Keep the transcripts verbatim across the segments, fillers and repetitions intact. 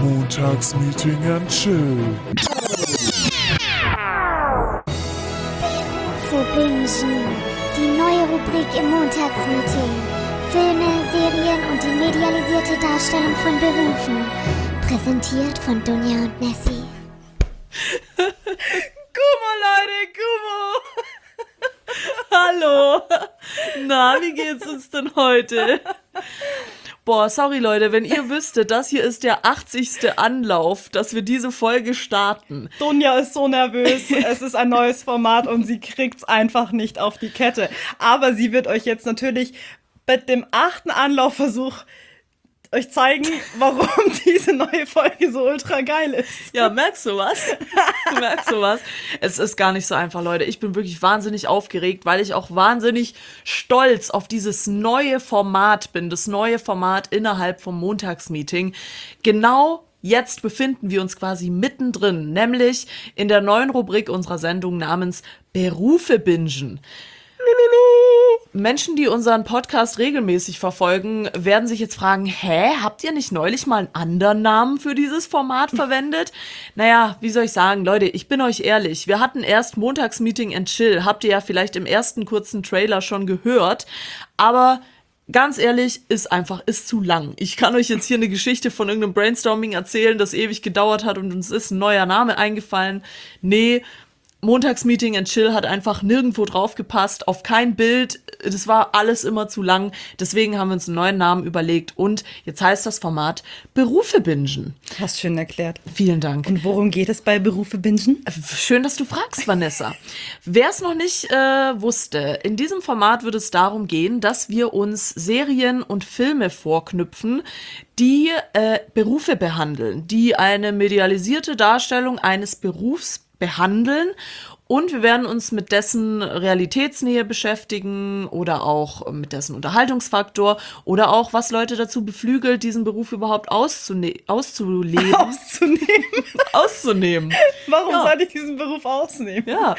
Montagsmeeting and Chill. Für Bingen, die neue Rubrik im Montagsmeeting. Filme, Serien und die medialisierte Darstellung von Berufen. Präsentiert von Dunja und Nessie. Gummo, Leute, Gummo! Hallo! Na, wie geht's uns denn heute? Boah, sorry Leute, wenn ihr wüsstet, das hier ist der achtzigste Anlauf, dass wir diese Folge starten. Dunja ist so nervös, es ist ein neues Format und sie kriegt's einfach nicht auf die Kette. Aber sie wird euch jetzt natürlich mit dem achten Anlaufversuch euch zeigen, warum diese neue Folge so ultra geil ist. Ja, merkst du was? Du merkst du was? Es ist gar nicht so einfach, Leute. Ich bin wirklich wahnsinnig aufgeregt, weil ich auch wahnsinnig stolz auf dieses neue Format bin. Das neue Format innerhalb vom Montagsmeeting. Genau jetzt befinden wir uns quasi mittendrin, nämlich in der neuen Rubrik unserer Sendung namens Berufe bingen. Menschen, die unseren Podcast regelmäßig verfolgen, werden sich jetzt fragen, hä, habt ihr nicht neulich mal einen anderen Namen für dieses Format verwendet? Naja, wie soll ich sagen, Leute, ich bin euch ehrlich, wir hatten erst Montagsmeeting and Chill, habt ihr ja vielleicht im ersten kurzen Trailer schon gehört, aber ganz ehrlich, ist einfach, ist zu lang. Ich kann euch jetzt hier eine Geschichte von irgendeinem Brainstorming erzählen, das ewig gedauert hat und uns ist ein neuer Name eingefallen. Nee, Montagsmeeting and Chill hat einfach nirgendwo drauf gepasst, auf kein Bild, das war alles immer zu lang, deswegen haben wir uns einen neuen Namen überlegt und jetzt heißt das Format Berufe bingen. Hast schön erklärt. Vielen Dank. Und worum geht es bei Berufe bingen? Schön, dass du fragst, Vanessa. Wer es noch nicht äh, wusste, in diesem Format wird es darum gehen, dass wir uns Serien und Filme vorknüpfen, die äh, Berufe behandeln, die eine medialisierte Darstellung eines Berufs behandeln und wir werden uns mit dessen Realitätsnähe beschäftigen oder auch mit dessen Unterhaltungsfaktor oder auch, was Leute dazu beflügelt, diesen Beruf überhaupt auszune- auszuleben. Auszunehmen. Auszunehmen. Warum Ja. soll ich diesen Beruf ausnehmen? Ja,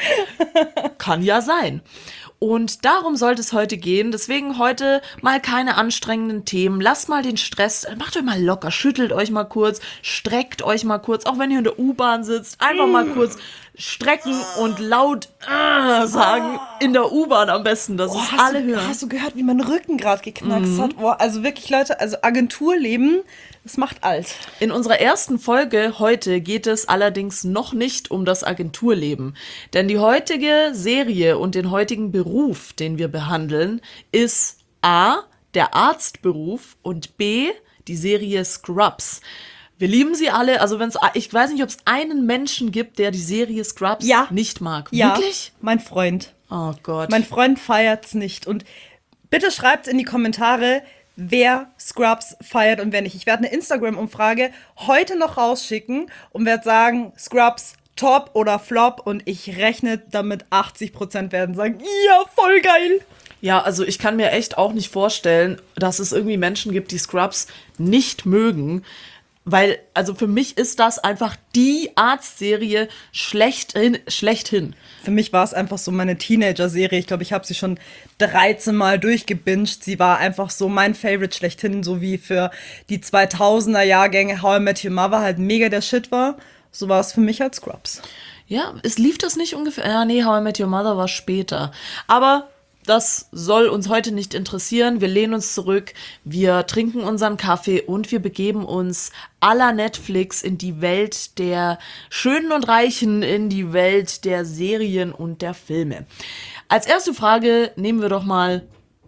kann ja sein. Und darum sollte es heute gehen. Deswegen heute mal keine anstrengenden Themen. Lasst mal den Stress, macht euch mal locker, schüttelt euch mal kurz, streckt euch mal kurz, auch wenn ihr in der U-Bahn sitzt, einfach mal kurz strecken und laut äh, sagen, in der U-Bahn am besten, dass Oh, es hast alle du, hören. Hast du gehört, wie mein Rücken gerade geknackst hat? Oh, also wirklich, Leute, also Agenturleben, das macht alt. In unserer ersten Folge heute geht es allerdings noch nicht um das Agenturleben. Denn die heutige Serie und den heutigen Beruf, den wir behandeln, ist A, der Arztberuf und B, die Serie Scrubs. Wir lieben sie alle, also wenn's, ich weiß nicht, ob es einen Menschen gibt, der die Serie Scrubs Ja. nicht mag. Ja, Wirklich? mein Freund. Oh Gott. Mein Freund feiert's nicht. Und bitte schreibt in die Kommentare, wer Scrubs feiert und wer nicht. Ich werde eine Instagram-Umfrage heute noch rausschicken und werde sagen, Scrubs top oder flop. Und ich rechne damit, achtzig Prozent werden sagen, ja, voll geil. Ja, also ich kann mir echt auch nicht vorstellen, dass es irgendwie Menschen gibt, die Scrubs nicht mögen. Weil, also für mich ist das einfach die Arztserie schlechthin. schlechthin. Für mich war es einfach so meine Teenager-Serie. Ich glaube, ich habe sie schon dreizehn Mal durchgebinged. Sie war einfach so mein Favorite schlechthin, so wie für die zweitausender-Jahrgänge How I Met Your Mother halt mega der Shit war. So war es für mich als Scrubs. Ja, es lief das nicht ungefähr. Ja, nee, How I Met Your Mother war später. Aber das soll uns heute nicht interessieren. Wir lehnen uns zurück, wir trinken unseren Kaffee und wir begeben uns à la Netflix in die Welt der Schönen und Reichen, in die Welt der Serien und der Filme. Als erste Frage nehmen wir doch mal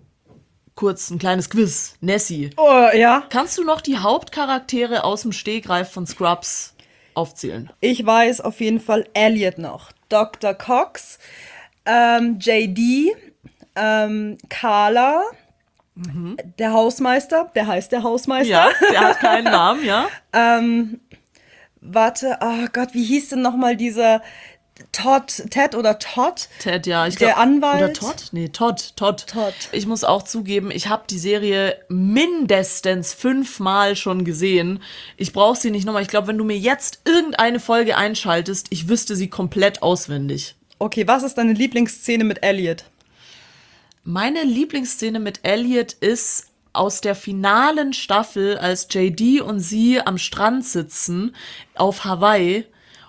kurz ein kleines Quiz. Nessie, Oh, ja. kannst du noch die Hauptcharaktere aus dem Stegreif von Scrubs aufzählen? Ich weiß auf jeden Fall Elliot noch. Doktor Cox, ähm, J D, ähm, Carla, mhm. der Hausmeister, der heißt der Hausmeister. Ja, der hat keinen Namen, ja. Ähm, warte, oh Gott, wie hieß denn nochmal dieser Todd, Ted oder Todd? Ted, ja. Ich Der glaub, Anwalt? Oder Todd? Nee, Todd, Todd. Todd. Ich muss auch zugeben, ich habe die Serie mindestens fünfmal schon gesehen. Ich brauche sie nicht nochmal. Ich glaube, wenn du mir jetzt irgendeine Folge einschaltest, ich wüsste sie komplett auswendig. Okay, was ist deine Lieblingsszene mit Elliot? Meine Lieblingsszene mit Elliot ist aus der finalen Staffel, als J D und sie am Strand sitzen auf Hawaii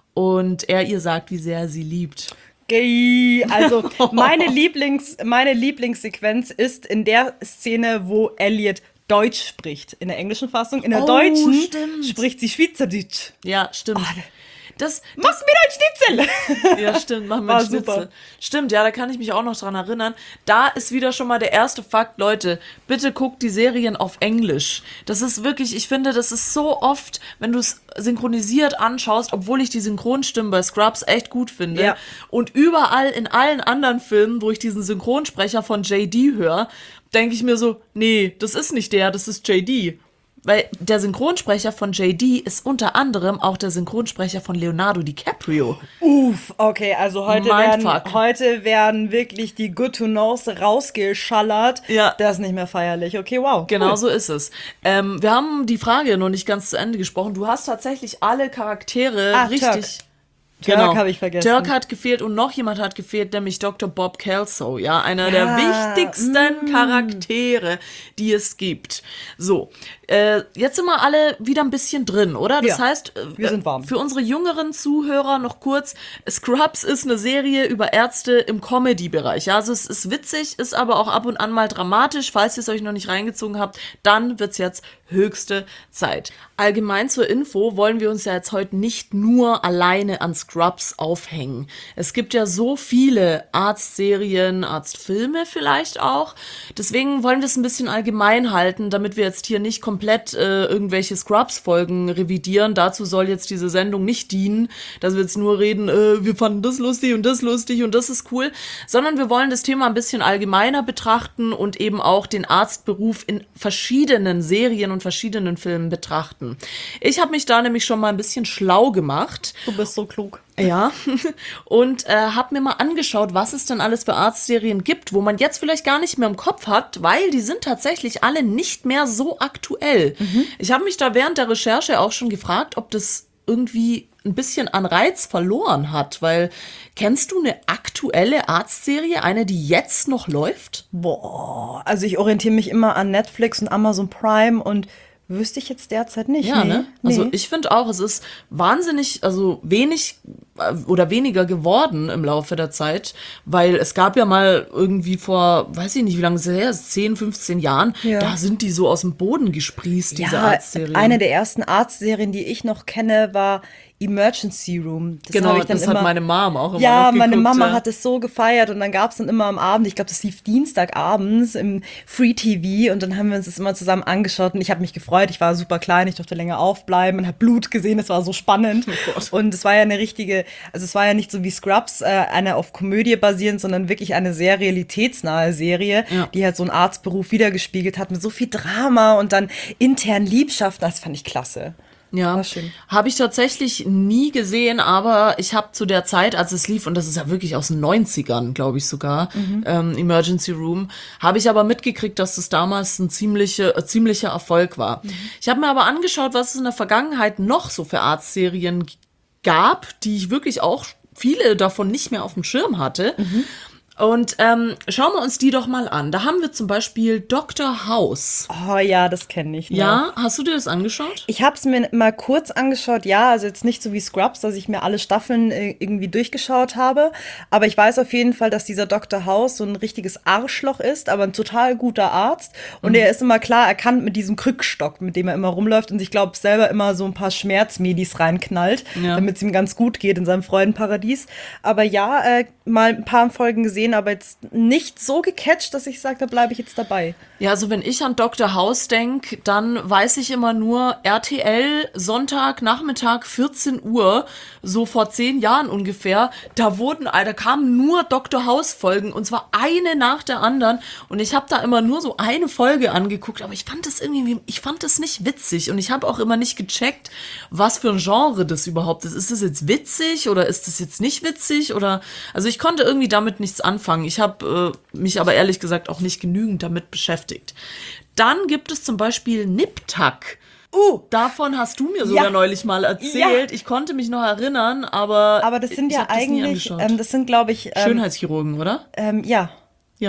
und er ihr sagt, wie sehr er sie liebt. Gay. Also meine Lieblings, meine Lieblingssequenz ist in der Szene, wo Elliot Deutsch spricht. In der englischen Fassung. In der Oh, deutschen stimmt. spricht sie Schweizerdeutsch. Ja, stimmt. Das, Mach's mir ein Schnitzel! ja, stimmt, machen wir War einen Schnitzel. super. Stimmt, ja, da kann ich mich auch noch dran erinnern. Da ist wieder schon mal der erste Fakt, Leute, bitte guckt die Serien auf Englisch. Das ist wirklich, ich finde, das ist so oft, wenn du es synchronisiert anschaust, obwohl ich die Synchronstimmen bei Scrubs echt gut finde. Ja. Und überall in allen anderen Filmen, wo ich diesen Synchronsprecher von J D höre, denke ich mir so, nee, das ist nicht der, das ist J D. Weil der Synchronsprecher von J D ist unter anderem auch der Synchronsprecher von Leonardo DiCaprio. Uff, okay, also heute werden, Mindfuck. heute werden wirklich die Good to Knows rausgeschallert. Ja. Das ist nicht mehr feierlich. Okay, wow. Genau cool. so ist es. Ähm, wir haben die Frage noch nicht ganz zu Ende gesprochen. Du hast tatsächlich alle Charaktere Ah, richtig. Turk. Turk habe ich vergessen. Turk hat gefehlt und noch jemand hat gefehlt, nämlich Doktor Bob Kelso, ja, einer Ja, der wichtigsten mm. Charaktere, die es gibt. So, äh, jetzt sind wir alle wieder ein bisschen drin, oder? Das Ja, heißt, äh, wir sind warm. für unsere jüngeren Zuhörer noch kurz, Scrubs ist eine Serie über Ärzte im Comedy-Bereich. Ja, also es ist witzig, ist aber auch ab und an mal dramatisch. Falls ihr es euch noch nicht reingezogen habt, dann wird's jetzt höchste Zeit. Allgemein zur Info wollen wir uns ja jetzt heute nicht nur alleine an Scrubs aufhängen. Es gibt ja so viele Arztserien, Arztfilme vielleicht auch. Deswegen wollen wir es ein bisschen allgemein halten, damit wir jetzt hier nicht komplett äh, irgendwelche Scrubs-Folgen revidieren. Dazu soll jetzt diese Sendung nicht dienen, dass wir jetzt nur reden, äh, wir fanden das lustig und das lustig und das ist cool, sondern wir wollen das Thema ein bisschen allgemeiner betrachten und eben auch den Arztberuf in verschiedenen Serien und verschiedenen Filmen betrachten. Ich habe mich da nämlich schon mal ein bisschen schlau gemacht. Du bist so klug. Ja, und äh, habe mir mal angeschaut, was es denn alles für Arztserien gibt, wo man jetzt vielleicht gar nicht mehr im Kopf hat, weil die sind tatsächlich alle nicht mehr so aktuell. Mhm. Ich habe mich da während der Recherche auch schon gefragt, ob das irgendwie ein bisschen an Reiz verloren hat, weil kennst du eine aktuelle Arztserie, eine, die jetzt noch läuft? Boah, also ich orientiere mich immer an Netflix und Amazon Prime und wüsste ich jetzt derzeit nicht. Ja, nee. ne? Also Nee. ich finde auch, es ist wahnsinnig, also wenig äh, oder weniger geworden im Laufe der Zeit, weil es gab ja mal irgendwie vor, weiß ich nicht, wie lange es her ist, zehn, fünfzehn Jahren, Ja. da sind die so aus dem Boden gesprießt, diese Ja, Arztserien. eine der ersten Arztserien, die ich noch kenne, war Emergency Room. Das genau, habe ich dann das immer, hat meine Mom auch immer Ja, noch meine geguckt, Mama ja. hat es so gefeiert und dann gab es dann immer am Abend, ich glaube, das lief Dienstagabends im Free T V und dann haben wir uns das immer zusammen angeschaut und ich habe mich gefreut, ich war super klein, ich durfte länger aufbleiben und habe Blut gesehen, es war so spannend Oh Gott. und es war ja eine richtige, also es war ja nicht so wie Scrubs, äh, eine auf Komödie basierend, sondern wirklich eine sehr realitätsnahe Serie, Ja. die halt so einen Arztberuf wiedergespiegelt hat mit so viel Drama und dann internen Liebschaften, das fand ich klasse. Ja, War schön. habe ich tatsächlich nie gesehen, aber ich habe zu der Zeit, als es lief, und das ist ja wirklich aus den neunzigern, glaube ich sogar, Mhm. ähm, Emergency Room, habe ich aber mitgekriegt, dass das damals ein ziemliche, äh, ziemlicher Erfolg war. Mhm. Ich habe mir aber angeschaut, was es in der Vergangenheit noch so für Arztserien g- gab, die ich wirklich auch viele davon nicht mehr auf dem Schirm hatte. Mhm. Und ähm, schauen wir uns die doch mal an. Da haben wir zum Beispiel Doktor House. Oh ja, das kenne ich. Ne? Ja, hast du dir das angeschaut? Ich habe es mir mal kurz angeschaut, ja, also jetzt nicht so wie Scrubs, dass ich mir alle Staffeln äh, irgendwie durchgeschaut habe, aber ich weiß auf jeden Fall, dass dieser Doktor House so ein richtiges Arschloch ist, aber ein total guter Arzt und er ist immer klar erkannt mit diesem Krückstock, mit dem er immer rumläuft und ich glaube selber immer so ein paar Schmerzmedis reinknallt, Ja. damit es ihm ganz gut geht in seinem Freudenparadies. Aber ja, äh, mal ein paar Folgen gesehen, aber jetzt nicht so gecatcht, dass ich sage, da bleibe ich jetzt dabei. Ja, also wenn ich an Doktor House denke, dann weiß ich immer nur R T L Sonntag Nachmittag vierzehn Uhr, so vor zehn Jahren ungefähr, da wurden, da kamen nur Doktor House Folgen und zwar eine nach der anderen und ich habe da immer nur so eine Folge angeguckt, aber ich fand das irgendwie, ich fand das nicht witzig und ich habe auch immer nicht gecheckt, was für ein Genre das überhaupt ist. Ist das jetzt witzig oder ist das jetzt nicht witzig oder, also ich konnte irgendwie damit nichts anfangen. Ich habe äh, mich aber ehrlich gesagt auch nicht genügend damit beschäftigt. Dann gibt es zum Beispiel Nip-Tuck. Uh, Davon hast du mir sogar Ja. neulich mal erzählt. Ich konnte mich noch erinnern, aber aber das sind ich ja hab das nie eigentlich, angeschaut. ähm, das sind glaube ich, ähm, Schönheitschirurgen, oder? ähm, ja, Ja. ja.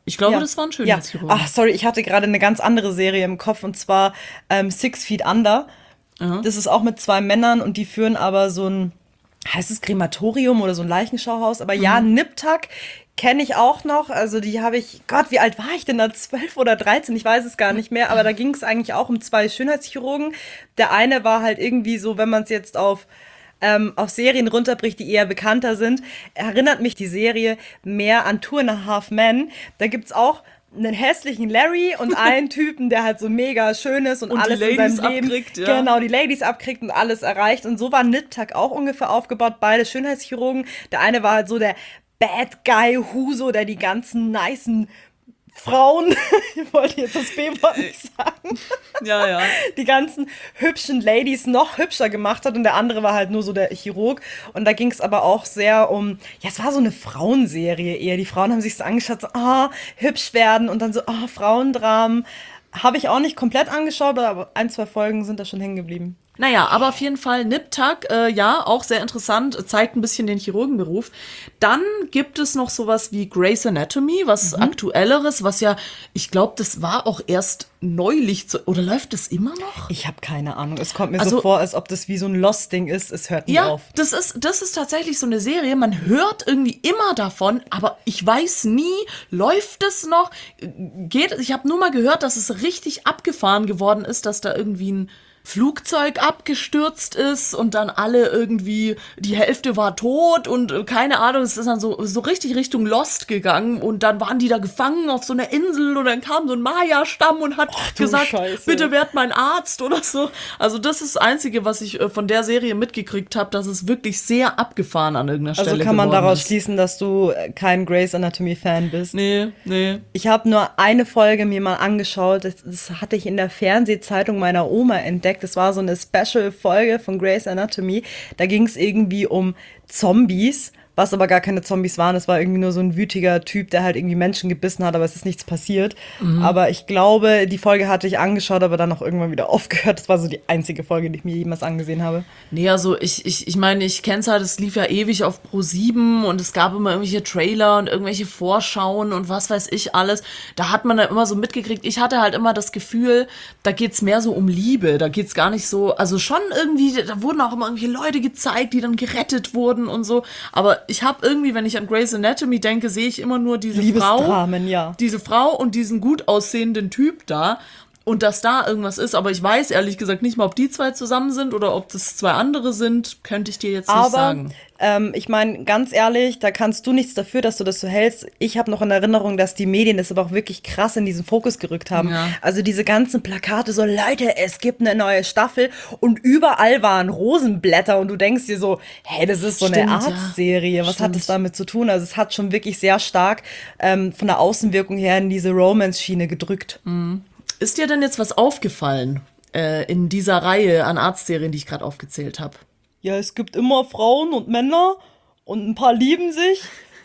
Ich glaube, Ja. das war ein Ja. Schönheitschirurg. Ach, sorry, ich hatte gerade eine ganz andere Serie im Kopf und zwar ähm, Six Feet Under. Das ist auch mit zwei Männern und die führen aber so ein, heißt es Krematorium oder so ein Leichenschauhaus? Aber ja, Nip-Tuck kenne ich auch noch. Also die habe ich, Gott, wie alt war ich denn da? zwölf oder dreizehn? Ich weiß es gar nicht mehr. Aber da ging es eigentlich auch um zwei Schönheitschirurgen. Der eine war halt irgendwie so, wenn man es jetzt auf ähm, auf Serien runterbricht, die eher bekannter sind, erinnert mich die Serie mehr an Two and a Half Men. Da gibt's auch einen hässlichen Larry und einen Typen, der halt so mega schön ist und, Und die alles in Ladies seinem Leben abkriegt, ja. genau die Ladies abkriegt und alles erreicht. Und so war Nip-Tuck auch ungefähr aufgebaut. Beide Schönheitschirurgen. Der eine war halt so der Bad Guy Huso, der die ganzen nicen Frauen, ich wollte jetzt das B-Wort nicht sagen, Ja, ja. die ganzen hübschen Ladies noch hübscher gemacht hat und der andere war halt nur so der Chirurg. Und da ging es aber auch sehr um, ja, es war so eine Frauenserie eher. Die Frauen haben sich so angeschaut, so, ah, hübsch werden und dann so, ah, Frauendramen. Habe ich auch nicht komplett angeschaut, aber ein, zwei Folgen sind da schon hängen geblieben. Naja, aber auf jeden Fall Nip-Tuck, äh, ja, auch sehr interessant, zeigt ein bisschen den Chirurgenberuf. Dann gibt es noch sowas wie Grey's Anatomy, was Aktuelleres, was ja, ich glaube, das war auch erst neulich, zu, oder läuft das immer noch? Ich habe keine Ahnung. Es kommt mir Also- so vor, als ob das wie so ein Lost-Ding ist. Es hört nie Ja, auf. das ist, das ist tatsächlich so eine Serie, man hört irgendwie immer davon, aber ich weiß nie, läuft es noch? Geht, ich habe nur mal gehört, dass es richtig abgefahren geworden ist, dass da irgendwie ein Flugzeug abgestürzt ist und dann alle irgendwie, die Hälfte war tot und äh, keine Ahnung, es ist dann so, so richtig Richtung Lost gegangen und dann waren die da gefangen auf so einer Insel und dann kam so ein Maya-Stamm und hat du gesagt, Scheiße. bitte werd mein Arzt oder so. Also das ist das Einzige, was ich äh, von der Serie mitgekriegt habe, dass es wirklich sehr abgefahren an irgendeiner Stelle Also kann man geworden daraus ist. schließen, dass du äh, kein Grey's Anatomy-Fan bist. Nee, nee. Ich habe nur eine Folge mir mal angeschaut. Das, das hatte ich in der Fernsehzeitung meiner Oma entdeckt. Das war so eine Special-Folge von Grey's Anatomy. Da ging es irgendwie um Zombies, was aber gar keine Zombies waren. Es war irgendwie nur so ein wütiger Typ, der halt irgendwie Menschen gebissen hat, aber es ist nichts passiert. Aber ich glaube, die Folge hatte ich angeschaut, aber dann auch irgendwann wieder aufgehört. Das war so die einzige Folge, die ich mir jemals angesehen habe. Nee, also ich, ich, ich meine, ich kenn's halt, es lief ja ewig auf Pro sieben und es gab immer irgendwelche Trailer und irgendwelche Vorschauen und was weiß ich alles. Da hat man dann immer so mitgekriegt. Ich hatte halt immer das Gefühl, da geht's mehr so um Liebe. Da geht's gar nicht so, also schon irgendwie, da wurden auch immer irgendwelche Leute gezeigt, die dann gerettet wurden und so. Aber ich habe irgendwie, wenn ich an Grey's Anatomy denke, sehe ich immer nur diese Frau. Liebesdramen, ja. Diese Frau und diesen gut aussehenden Typ da. Und dass da irgendwas ist, aber ich weiß ehrlich gesagt nicht mal, ob die zwei zusammen sind oder ob das zwei andere sind, könnte ich dir jetzt nicht Aber sagen. ähm, ich meine, ganz ehrlich, da kannst du nichts dafür, dass du das so hältst. Ich habe noch in Erinnerung, dass die Medien das aber auch wirklich krass in diesen Fokus gerückt haben. Ja. Also diese ganzen Plakate, so Leute, es gibt eine neue Staffel und überall waren Rosenblätter und du denkst dir so, hey, das ist so Stimmt, eine ja. Arztserie. Was Stimmt. hat das damit zu tun? Also es hat schon wirklich sehr stark ähm, von der Außenwirkung her in diese Romance-Schiene gedrückt. Ist dir denn jetzt was aufgefallen äh, in dieser Reihe an Arztserien, die ich gerade aufgezählt habe? Ja, es gibt immer Frauen und Männer und ein paar lieben sich.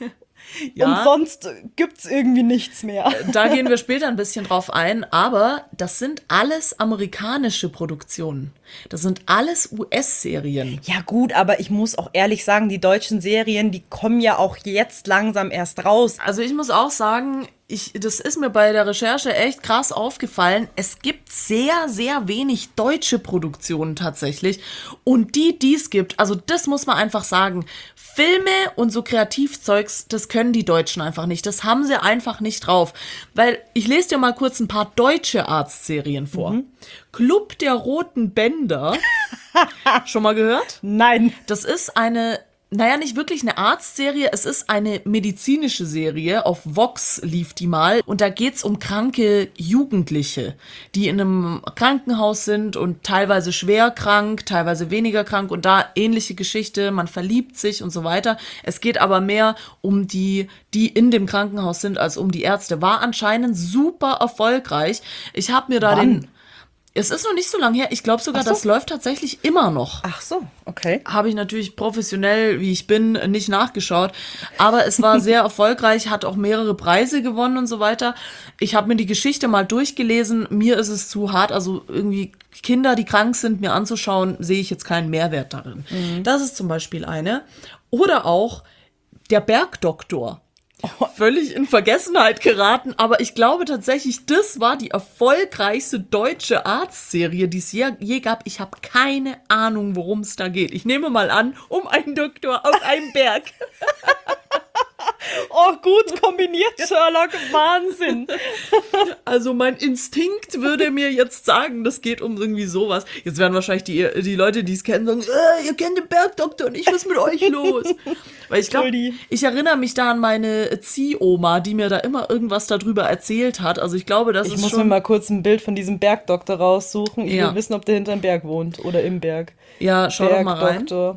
Ja. Und sonst gibt's irgendwie nichts mehr. Da gehen wir später ein bisschen drauf ein, aber das sind alles amerikanische Produktionen. Das sind alles U S-Serien. Ja gut, aber ich muss auch ehrlich sagen, die deutschen Serien, die kommen ja auch jetzt langsam erst raus. Also ich muss auch sagen, ich, das ist mir bei der Recherche echt krass aufgefallen. Es gibt sehr, sehr wenig deutsche Produktionen tatsächlich. Und die, die es gibt, also das muss man einfach sagen, Filme und so Kreativzeugs, das können die Deutschen einfach nicht. Das haben sie einfach nicht drauf. Weil, ich lese dir mal kurz ein paar deutsche Arztserien vor. Mhm. Club der Roten Bänder. Schon mal gehört? Nein. Das ist eine, naja, nicht wirklich eine Arztserie, es ist eine medizinische Serie. Auf Vox lief die mal. Und da geht's um kranke Jugendliche, die in einem Krankenhaus sind und teilweise schwer krank, teilweise weniger krank. Und da ähnliche Geschichte, man verliebt sich und so weiter. Es geht aber mehr um die, die in dem Krankenhaus sind, als um die Ärzte. War anscheinend super erfolgreich. Ich habe mir da Wann? den... Es ist noch nicht so lange her. Ich glaube sogar, Ach so. das läuft tatsächlich immer noch. Ach so, okay. Habe ich natürlich professionell, wie ich bin, nicht nachgeschaut. Aber es war sehr erfolgreich, hat auch mehrere Preise gewonnen und so weiter. Ich habe mir die Geschichte mal durchgelesen. Mir ist es zu hart. Also irgendwie Kinder, die krank sind, mir anzuschauen, sehe ich jetzt keinen Mehrwert darin. Das ist zum Beispiel eine. Oder auch der Bergdoktor. völlig in Vergessenheit geraten. Aber ich glaube tatsächlich, das war die erfolgreichste deutsche Arztserie, die es je, je gab. Ich habe keine Ahnung, worum es da geht. Ich nehme mal an, um einen Doktor auf einem Berg. Oh, gut kombiniert, Sherlock. Wahnsinn. Also mein Instinkt würde mir jetzt sagen, das geht um irgendwie sowas. Jetzt werden wahrscheinlich die, die Leute, die es kennen, sagen, äh, ihr kennt den Bergdoktor nicht, was ist mit euch los? Weil ich glaube, ich erinnere mich da an meine Ziehoma, die mir da immer irgendwas darüber erzählt hat. Also ich glaube, das ich ist muss schon... mir mal kurz ein Bild von diesem Bergdoktor raussuchen. Ich Ja. will wissen, ob der hinterm Berg wohnt oder im Berg. Ja, schau doch mal rein. Bergdoktor.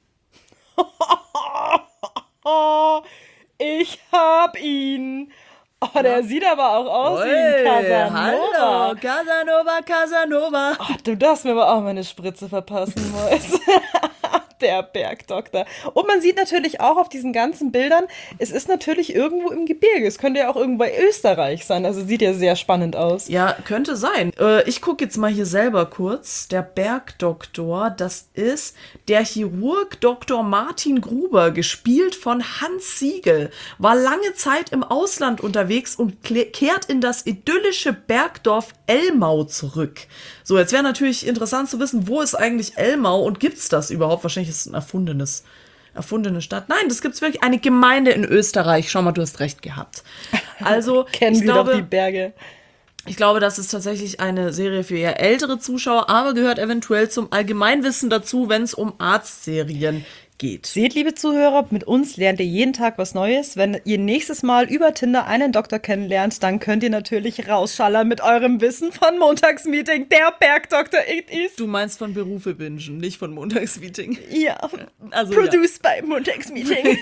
Ich hab ihn. Oh, der sieht aber auch aus wie ein Casanova. Hallo, Casanova, Casanova. Oh, du darfst mir aber auch meine Spritze verpassen, Mäus. Der Bergdoktor. Und man sieht natürlich auch auf diesen ganzen Bildern, es ist natürlich irgendwo im Gebirge. Es könnte ja auch irgendwo bei Österreich sein. Also sieht ja sehr spannend aus. Ja, könnte sein. Äh, ich gucke jetzt mal hier selber kurz. Der Bergdoktor, das ist der Chirurg Doktor Martin Gruber, gespielt von Hans Siegel, war lange Zeit im Ausland unterwegs und kle- kehrt in das idyllische Bergdorf Elmau zurück. So, jetzt wäre natürlich interessant zu wissen, wo ist eigentlich Elmau und gibt's das überhaupt? Wahrscheinlich ist es ein erfundenes, erfundene Stadt. Nein, das gibt's wirklich. Eine Gemeinde in Österreich. Schau mal, du hast recht gehabt. Also, Kennen ich Sie glaube, doch die Berge. ich glaube, das ist tatsächlich eine Serie für eher ältere Zuschauer, aber gehört eventuell zum Allgemeinwissen dazu, wenn es um Arztserien geht. Seht, liebe Zuhörer, mit uns lernt ihr jeden Tag was Neues. Wenn ihr nächstes Mal über Tinder einen Doktor kennenlernt, dann könnt ihr natürlich rausschallern mit eurem Wissen von Montagsmeeting. Der Bergdoktor it ist. Du meinst von Berufe bingen, nicht von Montagsmeeting. Ja, Also, produced by Montagsmeeting.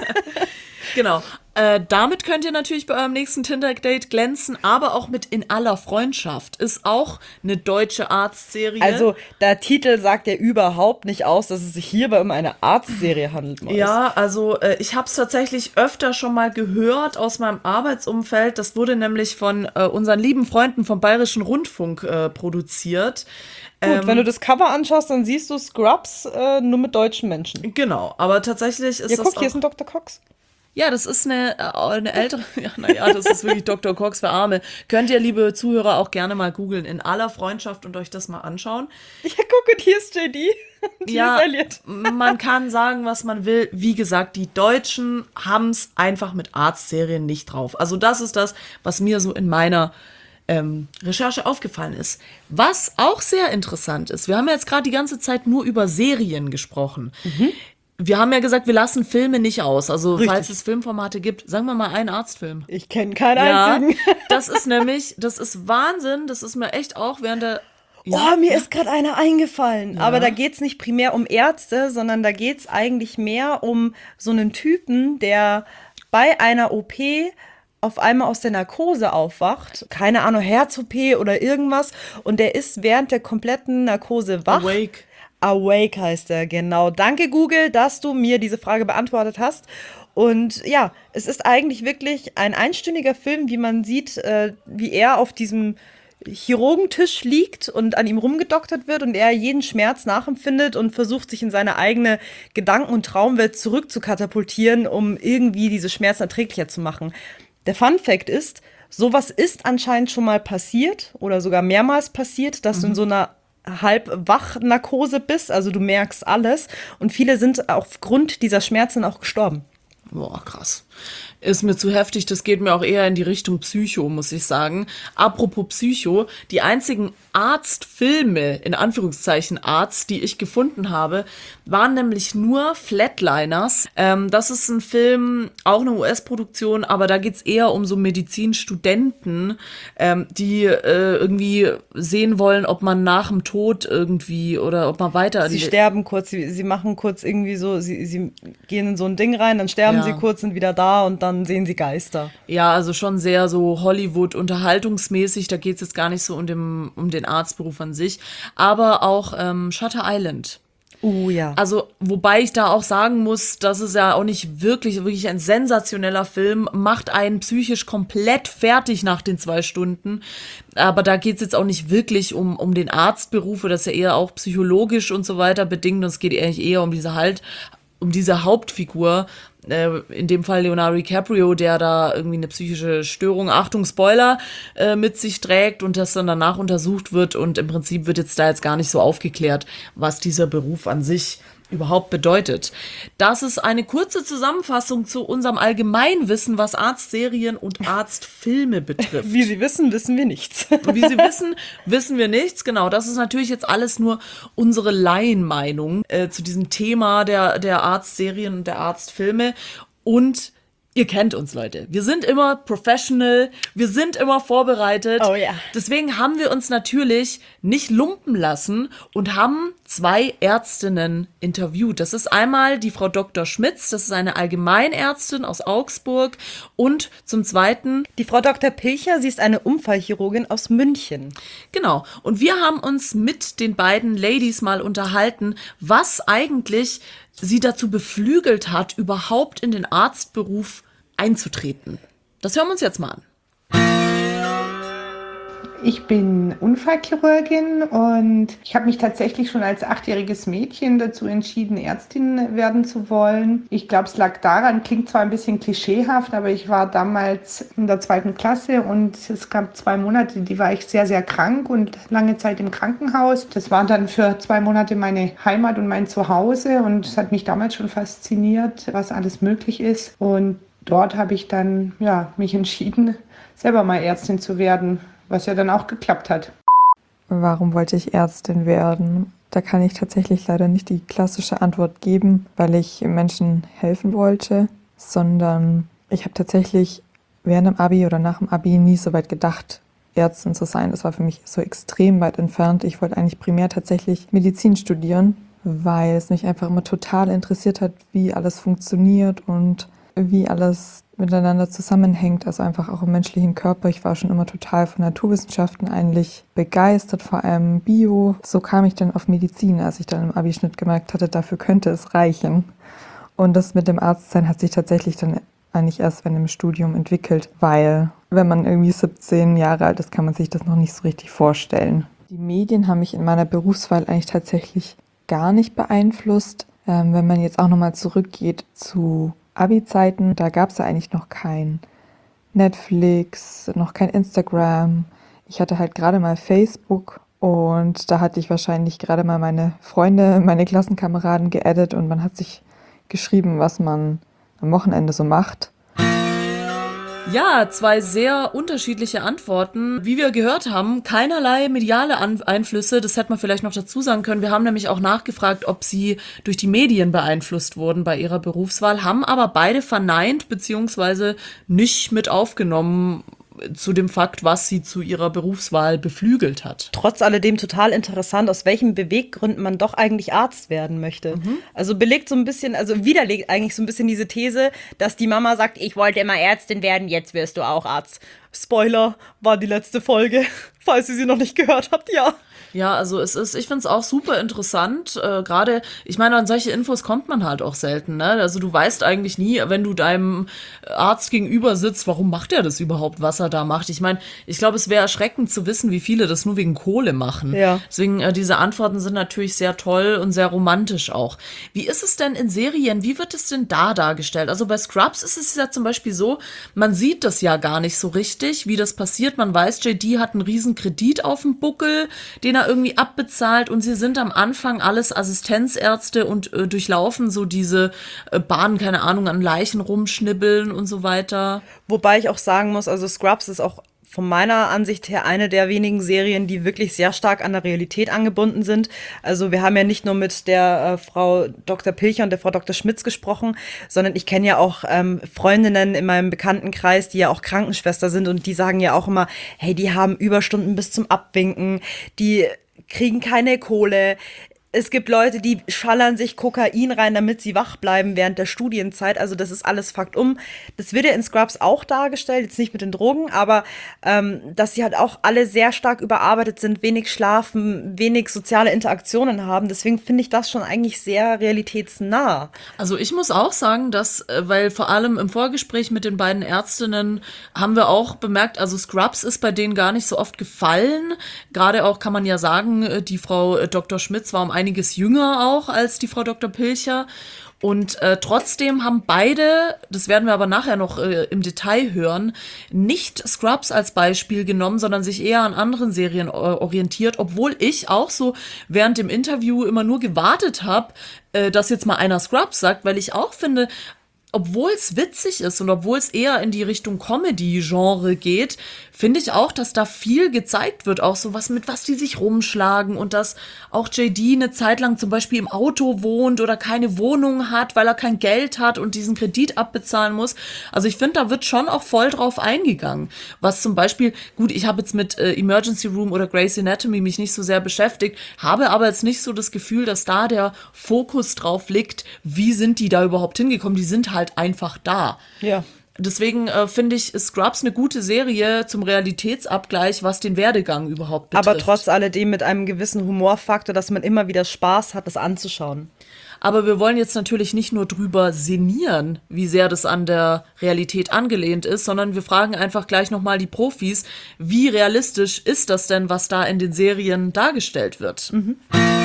Genau. Äh, damit könnt ihr natürlich bei eurem nächsten Tinder-Date glänzen, aber auch mit In aller Freundschaft. Ist auch eine deutsche Arztserie. Also, der Titel sagt ja überhaupt nicht aus, dass es sich hierbei um eine Arztserie handelt. Mäus. Ja, also äh, ich habe es tatsächlich öfter schon mal gehört aus meinem Arbeitsumfeld. Das wurde nämlich von äh, unseren lieben Freunden vom Bayerischen Rundfunk äh, produziert. Gut, Ähm, wenn du das Cover anschaust, dann siehst du Scrubs äh, nur mit deutschen Menschen. Genau, aber tatsächlich ist Ja, das guck, auch, hier ist ein Doktor Cox. ja, das ist eine, äh, eine ältere, ja, naja, das ist wirklich Doktor Cox für Arme. Könnt ihr, liebe Zuhörer, auch gerne mal googeln, In aller Freundschaft, und euch das mal anschauen. Ja, guck, und hier ist J D. Und hier Ja, ist Elliot. man kann sagen, was man will. Wie gesagt, die Deutschen haben es einfach mit Arztserien nicht drauf. Also das ist das, was mir so in meiner ähm, Recherche aufgefallen ist. Was auch sehr interessant ist, wir haben ja jetzt gerade die ganze Zeit nur über Serien gesprochen. Wir haben ja gesagt, wir lassen Filme nicht aus. Also Richtig. falls es Filmformate gibt, sagen wir mal einen Arztfilm. Ich kenne keinen Ja, einzigen. das ist nämlich, das ist Wahnsinn. Das ist mir echt auch während der... Ja, Oh, mir ist gerade einer eingefallen. Aber da geht's nicht primär um Ärzte, sondern da geht's eigentlich mehr um so einen Typen, der bei einer O P auf einmal aus der Narkose aufwacht. Keine Ahnung, Herz-O P oder irgendwas. Und der ist während der kompletten Narkose wach. Awake. Awake heißt er, genau. Danke, Google, dass du mir diese Frage beantwortet hast. Und ja, es ist eigentlich wirklich ein einstündiger Film, wie man sieht, äh, wie er auf diesem Chirurgentisch liegt und an ihm rumgedoktert wird und er jeden Schmerz nachempfindet und versucht, sich in seine eigene Gedanken- und Traumwelt zurückzukatapultieren, um irgendwie diese Schmerzen erträglicher zu machen. Der Fun-Fact ist, sowas ist anscheinend schon mal passiert oder sogar mehrmals passiert, dass du in so einer Halbwach-Narkose bist, also du merkst alles. Und viele sind aufgrund dieser Schmerzen auch gestorben. Boah, krass. Ist mir zu heftig, das geht mir auch eher in die Richtung Psycho, muss ich sagen. Apropos Psycho, die einzigen Arztfilme, in Anführungszeichen Arzt, die ich gefunden habe, waren nämlich nur Flatliners. Ähm, das ist ein Film, auch eine U S-Produktion, aber da geht's eher um so Medizinstudenten, ähm, die äh, irgendwie sehen wollen, ob man nach dem Tod irgendwie oder ob man weiter... Sie sterben kurz, sie, sie machen kurz irgendwie so, sie, sie gehen in so ein Ding rein, dann sterben Ja. sie kurz, sind wieder da und dann sehen sie Geister. Ja, also schon sehr so Hollywood-unterhaltungsmäßig. Da geht es jetzt gar nicht so um den, um den Arztberuf an sich. Aber auch ähm, Shutter Island. Uh, ja. Also, wobei ich da auch sagen muss, das ist ja auch nicht wirklich, wirklich ein sensationeller Film, macht einen psychisch komplett fertig nach den zwei Stunden. Aber da geht es jetzt auch nicht wirklich um, um den Arztberuf, das ist ja eher auch psychologisch und so weiter bedingt. Und es geht eigentlich eher um diese halt, um diese Hauptfigur, äh, in dem Fall Leonardo DiCaprio, der da irgendwie eine psychische Störung, Achtung, Spoiler, äh, mit sich trägt und das dann danach untersucht wird. Und im Prinzip wird jetzt da jetzt gar nicht so aufgeklärt, was dieser Beruf an sich überhaupt bedeutet. Das ist eine kurze Zusammenfassung zu unserem Allgemeinwissen, was Arztserien und Arztfilme betrifft. Wie Sie wissen, wissen wir nichts. Wie Sie wissen, wissen wir nichts. Genau, das ist natürlich jetzt alles nur unsere Laienmeinung äh, zu diesem Thema der, der Arztserien und der Arztfilme. Und ihr kennt uns, Leute. Wir sind immer professional, wir sind immer vorbereitet. Oh ja. Deswegen haben wir uns natürlich nicht lumpen lassen und haben zwei Ärztinnen interviewt. Das ist einmal die Frau Doktor Schmitz, das ist eine Allgemeinärztin aus Augsburg. Und zum Zweiten Die Frau Doktor Pilcher, sie ist eine Unfallchirurgin aus München. Genau. Und wir haben uns mit den beiden Ladies mal unterhalten, was eigentlich sie dazu beflügelt hat, überhaupt in den Arztberuf einzutreten. Das hören wir uns jetzt mal an. Ich bin Unfallchirurgin und ich habe mich tatsächlich schon als achtjähriges Mädchen dazu entschieden, Ärztin werden zu wollen. Ich glaube, es lag daran, klingt zwar ein bisschen klischeehaft, aber ich war damals in der zweiten Klasse und es gab zwei Monate, die war ich sehr, sehr krank und lange Zeit im Krankenhaus. Das war dann für zwei Monate meine Heimat und mein Zuhause und es hat mich damals schon fasziniert, was alles möglich ist. Und dort habe ich dann ja, mich entschieden, selber mal Ärztin zu werden. Was ja dann auch geklappt hat. Warum wollte ich Ärztin werden? Da kann ich tatsächlich leider nicht die klassische Antwort geben, weil ich Menschen helfen wollte, sondern ich habe tatsächlich während dem Abi oder nach dem Abi nie so weit gedacht, Ärztin zu sein. Das war für mich so extrem weit entfernt. Ich wollte eigentlich primär tatsächlich Medizin studieren, weil es mich einfach immer total interessiert hat, wie alles funktioniert und wie alles miteinander zusammenhängt, also einfach auch im menschlichen Körper. Ich war schon immer total von Naturwissenschaften eigentlich begeistert, vor allem Bio. So kam ich dann auf Medizin, als ich dann im Abischnitt gemerkt hatte, dafür könnte es reichen. Und das mit dem Arztsein hat sich tatsächlich dann eigentlich erst während dem Studium entwickelt, weil wenn man irgendwie siebzehn Jahre alt ist, kann man sich das noch nicht so richtig vorstellen. Die Medien haben mich in meiner Berufswahl eigentlich tatsächlich gar nicht beeinflusst. Ähm, wenn man jetzt auch nochmal zurückgeht zu Abi-Zeiten, da gab es ja eigentlich noch kein Netflix, noch kein Instagram. Ich hatte halt gerade mal Facebook und da hatte ich wahrscheinlich gerade mal meine Freunde, meine Klassenkameraden geaddet und man hat sich geschrieben, was man am Wochenende so macht. Ja, zwei sehr unterschiedliche Antworten. Wie wir gehört haben, keinerlei mediale An- Einflüsse. Das hätte man vielleicht noch dazu sagen können. Wir haben nämlich auch nachgefragt, ob sie durch die Medien beeinflusst wurden bei ihrer Berufswahl, haben aber beide verneint beziehungsweise nicht mit aufgenommen zu dem Fakt, was sie zu ihrer Berufswahl beflügelt hat. Trotz alledem total interessant, aus welchen Beweggründen man doch eigentlich Arzt werden möchte. Mhm. Also belegt so ein bisschen, also widerlegt eigentlich so ein bisschen diese These, dass die Mama sagt, ich wollte immer Ärztin werden, jetzt wirst du auch Arzt. Spoiler, war die letzte Folge, falls ihr sie noch nicht gehört habt, ja. Ja, also es ist, ich finde es auch super interessant. Äh, Gerade, ich meine, an solche Infos kommt man halt auch selten. Ne? Also du weißt eigentlich nie, wenn du deinem Arzt gegenüber sitzt, warum macht er das überhaupt, was er da macht. Ich meine, ich glaube, es wäre erschreckend zu wissen, wie viele das nur wegen Kohle machen. Ja. Deswegen, äh, diese Antworten sind natürlich sehr toll und sehr romantisch auch. Wie ist es denn in Serien? Wie wird es denn da dargestellt? Also bei Scrubs ist es ja zum Beispiel so, man sieht das ja gar nicht so richtig, wie das passiert. Man weiß, J D hat einen riesen Kredit auf dem Buckel, den er irgendwie abbezahlt und sie sind am Anfang alles Assistenzärzte und äh, durchlaufen so diese äh, Bahnen, keine Ahnung, an Leichen rumschnibbeln und so weiter. Wobei ich auch sagen muss, also Scrubs ist auch von meiner Ansicht her eine der wenigen Serien, die wirklich sehr stark an der Realität angebunden sind. Also wir haben ja nicht nur mit der äh, Frau Doktor Pilcher und der Frau Doktor Schmitz gesprochen, sondern ich kenne ja auch ähm, Freundinnen in meinem Bekanntenkreis, die ja auch Krankenschwester sind und die sagen ja auch immer, hey, die haben Überstunden bis zum Abwinken, die kriegen keine Kohle. Es gibt Leute, die schallern sich Kokain rein, damit sie wach bleiben während der Studienzeit. Also das ist alles Fakt um. Das wird ja in Scrubs auch dargestellt, jetzt nicht mit den Drogen, aber ähm, dass sie halt auch alle sehr stark überarbeitet sind, wenig schlafen, wenig soziale Interaktionen haben. Deswegen finde ich das schon eigentlich sehr realitätsnah. Also ich muss auch sagen, dass, weil vor allem im Vorgespräch mit den beiden Ärztinnen haben wir auch bemerkt, also Scrubs ist bei denen gar nicht so oft gefallen. Gerade auch kann man ja sagen, die Frau Doktor Schmitz war um einiges einiges jünger auch als die Frau Doktor Pilcher. Und äh, trotzdem haben beide, das werden wir aber nachher noch äh, im Detail hören, nicht Scrubs als Beispiel genommen, sondern sich eher an anderen Serien äh, orientiert, obwohl ich auch so während dem Interview immer nur gewartet habe, äh, dass jetzt mal einer Scrubs sagt, weil ich auch finde, obwohl es witzig ist und obwohl es eher in die Richtung Comedy-Genre geht, finde ich auch, dass da viel gezeigt wird, auch so was mit was die sich rumschlagen und dass auch J D eine Zeit lang zum Beispiel im Auto wohnt oder keine Wohnung hat, weil er kein Geld hat und diesen Kredit abbezahlen muss. Also ich finde, da wird schon auch voll drauf eingegangen. Was zum Beispiel, gut, ich habe jetzt mit äh, Emergency Room oder Grey's Anatomy mich nicht so sehr beschäftigt, habe aber jetzt nicht so das Gefühl, dass da der Fokus drauf liegt, wie sind die da überhaupt hingekommen? Die sind halt einfach da. Ja. Deswegen äh, finde ich ist Scrubs eine gute Serie zum Realitätsabgleich, was den Werdegang überhaupt betrifft. Aber trotz alledem mit einem gewissen Humorfaktor, dass man immer wieder Spaß hat, das anzuschauen. Aber wir wollen jetzt natürlich nicht nur drüber sinnieren, wie sehr das an der Realität angelehnt ist, sondern wir fragen einfach gleich nochmal die Profis, wie realistisch ist das denn, was da in den Serien dargestellt wird? Mhm.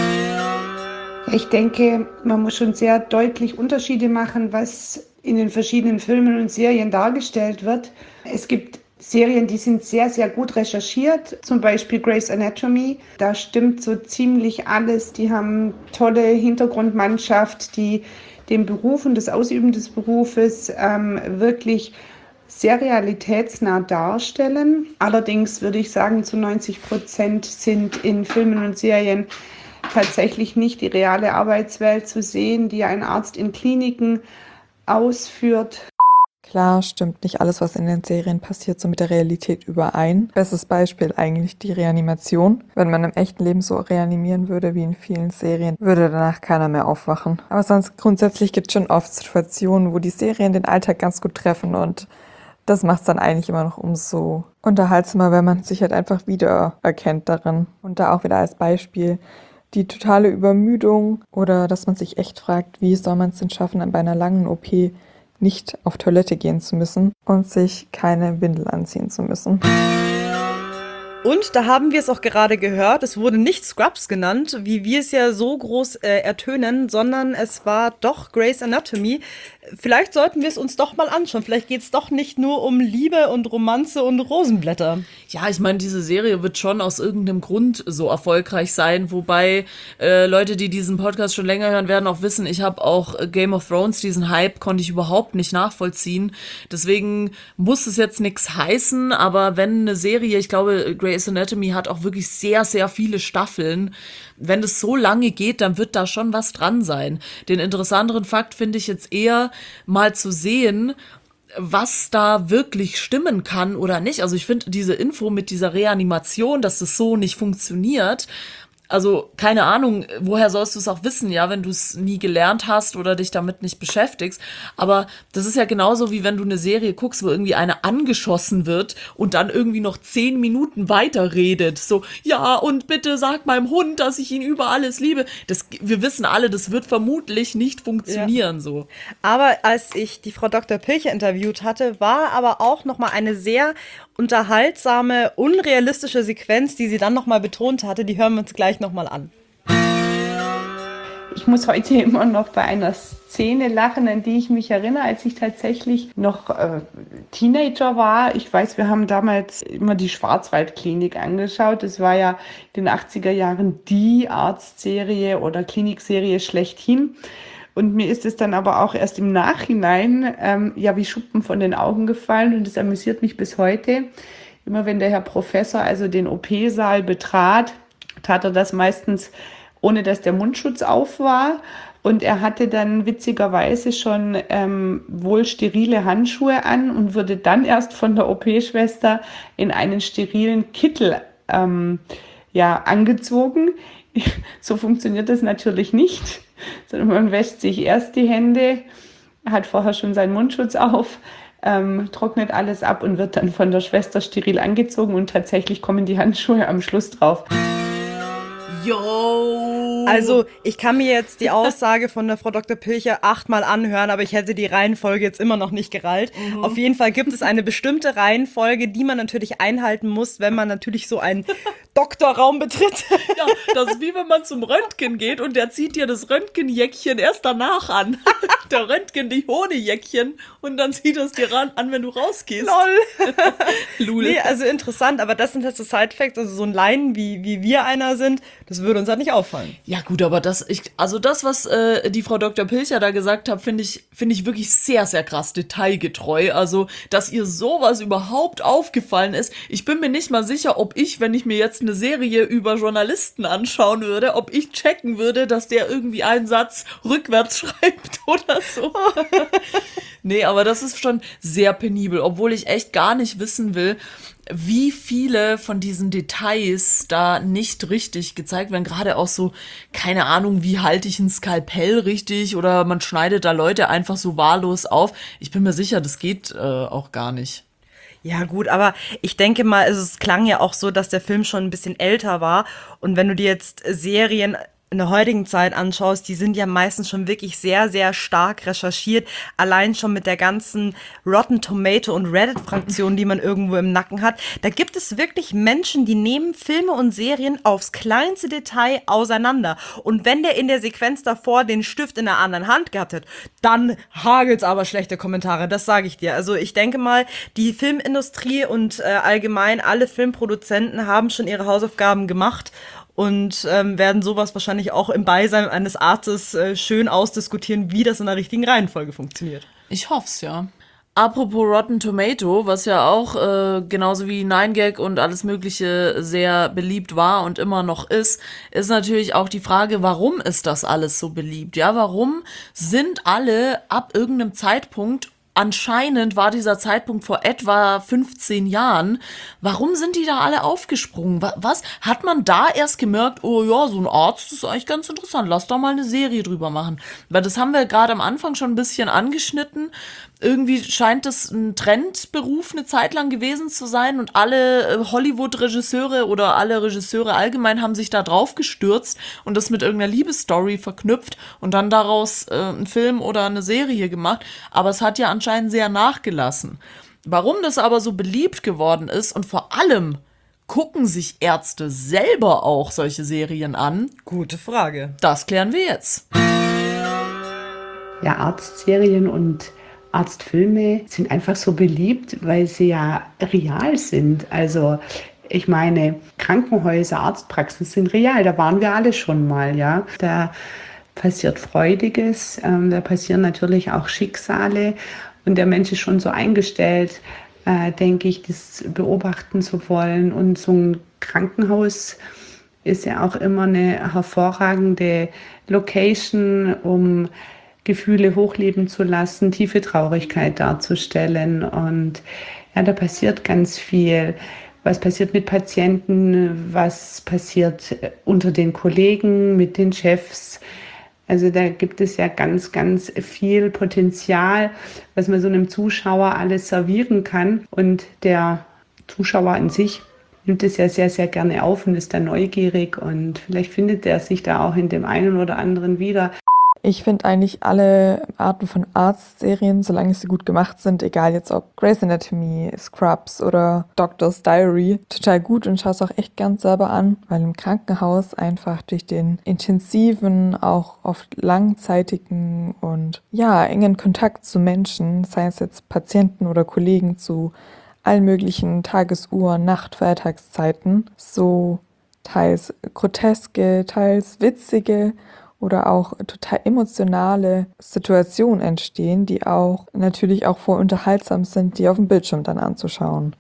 Ich denke, man muss schon sehr deutlich Unterschiede machen, was in den verschiedenen Filmen und Serien dargestellt wird. Es gibt Serien, die sind sehr, sehr gut recherchiert, zum Beispiel Grey's Anatomy. Da stimmt so ziemlich alles. Die haben tolle Hintergrundmannschaft, die den Beruf und das Ausüben des Berufes ähm, wirklich sehr realitätsnah darstellen. Allerdings würde ich sagen, zu neunzig Prozent sind in Filmen und Serien tatsächlich nicht die reale Arbeitswelt zu sehen, die ein Arzt in Kliniken ausführt. Klar stimmt nicht alles, was in den Serien passiert, so mit der Realität überein. Bestes Beispiel eigentlich die Reanimation. Wenn man im echten Leben so reanimieren würde wie in vielen Serien, würde danach keiner mehr aufwachen. Aber sonst grundsätzlich gibt es schon oft Situationen, wo die Serien den Alltag ganz gut treffen und das macht es dann eigentlich immer noch umso unterhaltsamer, wenn man sich halt einfach wiedererkennt darin. Und da auch wieder als Beispiel die totale Übermüdung oder dass man sich echt fragt, wie soll man es denn schaffen, bei einer langen O P nicht auf Toilette gehen zu müssen und sich keine Windel anziehen zu müssen. Und da haben wir es auch gerade gehört, es wurde nicht Scrubs genannt, wie wir es ja so groß äh, ertönen, sondern es war doch Grey's Anatomy. Vielleicht sollten wir es uns doch mal anschauen. Vielleicht geht es doch nicht nur um Liebe und Romanze und Rosenblätter. Ja, ich meine, diese Serie wird schon aus irgendeinem Grund so erfolgreich sein, wobei äh, Leute, die diesen Podcast schon länger hören, werden auch wissen, ich habe auch Game of Thrones, diesen Hype konnte ich überhaupt nicht nachvollziehen. Deswegen muss es jetzt nichts heißen, aber wenn eine Serie, ich glaube, Grey's Anatomy hat auch wirklich sehr, sehr viele Staffeln. Wenn es so lange geht, dann wird da schon was dran sein. Den interessanteren Fakt finde ich jetzt eher, mal zu sehen, was da wirklich stimmen kann oder nicht. Also ich finde diese Info mit dieser Reanimation, dass das so nicht funktioniert, also keine Ahnung, woher sollst du es auch wissen, ja, wenn du es nie gelernt hast oder dich damit nicht beschäftigst. Aber das ist ja genauso, wie wenn du eine Serie guckst, wo irgendwie eine angeschossen wird und dann irgendwie noch zehn Minuten weiter redet. So, ja, und bitte sag meinem Hund, dass ich ihn über alles liebe. Das, wir wissen alle, das wird vermutlich nicht funktionieren, ja. So. Aber als ich die Frau Doktor Pilcher interviewt hatte, war aber auch noch mal eine sehr unterhaltsame, unrealistische Sequenz, die sie dann noch mal betont hatte. Die hören wir uns gleich noch mal an. Ich muss heute immer noch bei einer Szene lachen, an die ich mich erinnere, als ich tatsächlich noch äh, Teenager war. Ich weiß, wir haben damals immer die Schwarzwaldklinik angeschaut. Das war ja in den achtziger Jahren die Arztserie oder Klinikserie schlechthin. Und mir ist es dann aber auch erst im Nachhinein ähm, ja wie Schuppen von den Augen gefallen und es amüsiert mich bis heute. Immer wenn der Herr Professor also den O P-Saal betrat, tat er das meistens ohne dass der Mundschutz auf war. Und er hatte dann witzigerweise schon ähm, wohl sterile Handschuhe an und wurde dann erst von der O P-Schwester in einen sterilen Kittel ähm, ja, angezogen. So funktioniert das natürlich nicht, sondern man wäscht sich erst die Hände, hat vorher schon seinen Mundschutz auf, ähm, trocknet alles ab und wird dann von der Schwester steril angezogen und tatsächlich kommen die Handschuhe am Schluss drauf. Yo! Also, ich kann mir jetzt die Aussage von der Frau Doktor Pilcher achtmal anhören, aber ich hätte die Reihenfolge jetzt immer noch nicht gereilt. Mhm. Auf jeden Fall gibt es eine bestimmte Reihenfolge, die man natürlich einhalten muss, wenn man natürlich so ein Doktorraum betritt. Ja, das ist wie wenn man zum Röntgen geht und der zieht dir das Röntgenjäckchen erst danach an. Der Röntgen die Honejäckchen und dann zieht es dir ran, an, wenn du rausgehst. Lol. Lul. Nee, also interessant, aber das sind halt so Side-Facts, also so ein Laien, wie, wie wir einer sind, das würde uns halt nicht auffallen. Ja gut, aber das, ich, also das, was äh, die Frau Doktor Pilcher da gesagt hat, finde ich, finde ich wirklich sehr, sehr krass detailgetreu. Also, dass ihr sowas überhaupt aufgefallen ist. Ich bin mir nicht mal sicher, ob ich, wenn ich mir jetzt eine Serie über Journalisten anschauen würde, ob ich checken würde, dass der irgendwie einen Satz rückwärts schreibt oder so. Nee, aber das ist schon sehr penibel, obwohl ich echt gar nicht wissen will, wie viele von diesen Details da nicht richtig gezeigt werden. Gerade auch so, keine Ahnung, wie halte ich ein Skalpell richtig oder man schneidet da Leute einfach so wahllos auf. Ich bin mir sicher, das geht äh, auch gar nicht. Ja, gut, aber ich denke mal, also es klang ja auch so, dass der Film schon ein bisschen älter war. Und wenn du dir jetzt Serien in der heutigen Zeit anschaust, die sind ja meistens schon wirklich sehr, sehr stark recherchiert. Allein schon mit der ganzen Rotten Tomato und Reddit-Fraktion, die man irgendwo im Nacken hat. Da gibt es wirklich Menschen, die nehmen Filme und Serien aufs kleinste Detail auseinander. Und wenn der in der Sequenz davor den Stift in der anderen Hand gehabt hat, dann hagelt's aber schlechte Kommentare, das sage ich dir. Also ich denke mal, die Filmindustrie und äh, allgemein alle Filmproduzenten haben schon ihre Hausaufgaben gemacht und ähm, werden sowas wahrscheinlich auch im Beisein eines Arztes äh, schön ausdiskutieren, wie das in der richtigen Reihenfolge funktioniert. Ich hoff's, ja. Apropos Rotten Tomato, was ja auch äh, genauso wie neun gag und alles Mögliche sehr beliebt war und immer noch ist, ist natürlich auch die Frage, warum ist das alles so beliebt? Ja, warum sind alle ab irgendeinem Zeitpunkt, anscheinend war dieser Zeitpunkt vor etwa fünfzehn Jahren, warum sind die da alle aufgesprungen? Wa- Was? Hat man da erst gemerkt, oh ja, so ein Arzt ist eigentlich ganz interessant, lass doch mal eine Serie drüber machen. Weil das haben wir gerade am Anfang schon ein bisschen angeschnitten. Irgendwie scheint das ein Trendberuf eine Zeit lang gewesen zu sein und alle äh, Hollywood-Regisseure oder alle Regisseure allgemein haben sich da drauf gestürzt und das mit irgendeiner Liebesstory verknüpft und dann daraus äh, einen Film oder eine Serie gemacht. Aber es hat ja anscheinend sehr nachgelassen. Warum das aber so beliebt geworden ist und vor allem gucken sich Ärzte selber auch solche Serien an, Gute Frage. das klären wir jetzt. Ja, Arztserien und Arztfilme sind einfach so beliebt, weil sie ja real sind. Also ich meine, Krankenhäuser, Arztpraxen sind real, da waren wir alle schon mal, ja. Da passiert Freudiges, ähm, da passieren natürlich auch Schicksale und der Mensch ist schon so eingestellt, äh, denke ich, das beobachten zu wollen. Und so ein Krankenhaus ist ja auch immer eine hervorragende Location, um Gefühle hochleben zu lassen, tiefe Traurigkeit darzustellen. Und ja, da passiert ganz viel. Was passiert mit Patienten? Was passiert unter den Kollegen, mit den Chefs? Also da gibt es ja ganz, ganz viel Potenzial, was man so einem Zuschauer alles servieren kann. Und der Zuschauer an sich nimmt es ja sehr, sehr gerne auf und ist da neugierig. Und vielleicht findet er sich da auch in dem einen oder anderen wieder. Ich finde eigentlich alle Arten von Arztserien, solange sie gut gemacht sind, egal jetzt ob Grey's Anatomy, Scrubs oder Doctor's Diary, total gut und schaue es auch echt ganz selber an, weil im Krankenhaus einfach durch den intensiven, auch oft langzeitigen und ja, engen Kontakt zu Menschen, sei es jetzt Patienten oder Kollegen zu allen möglichen Tagesuhren, Nacht-, Feiertagszeiten, so teils groteske, teils witzige oder auch total emotionale Situationen entstehen, die auch natürlich auch voll unterhaltsam sind, die auf dem Bildschirm dann anzuschauen.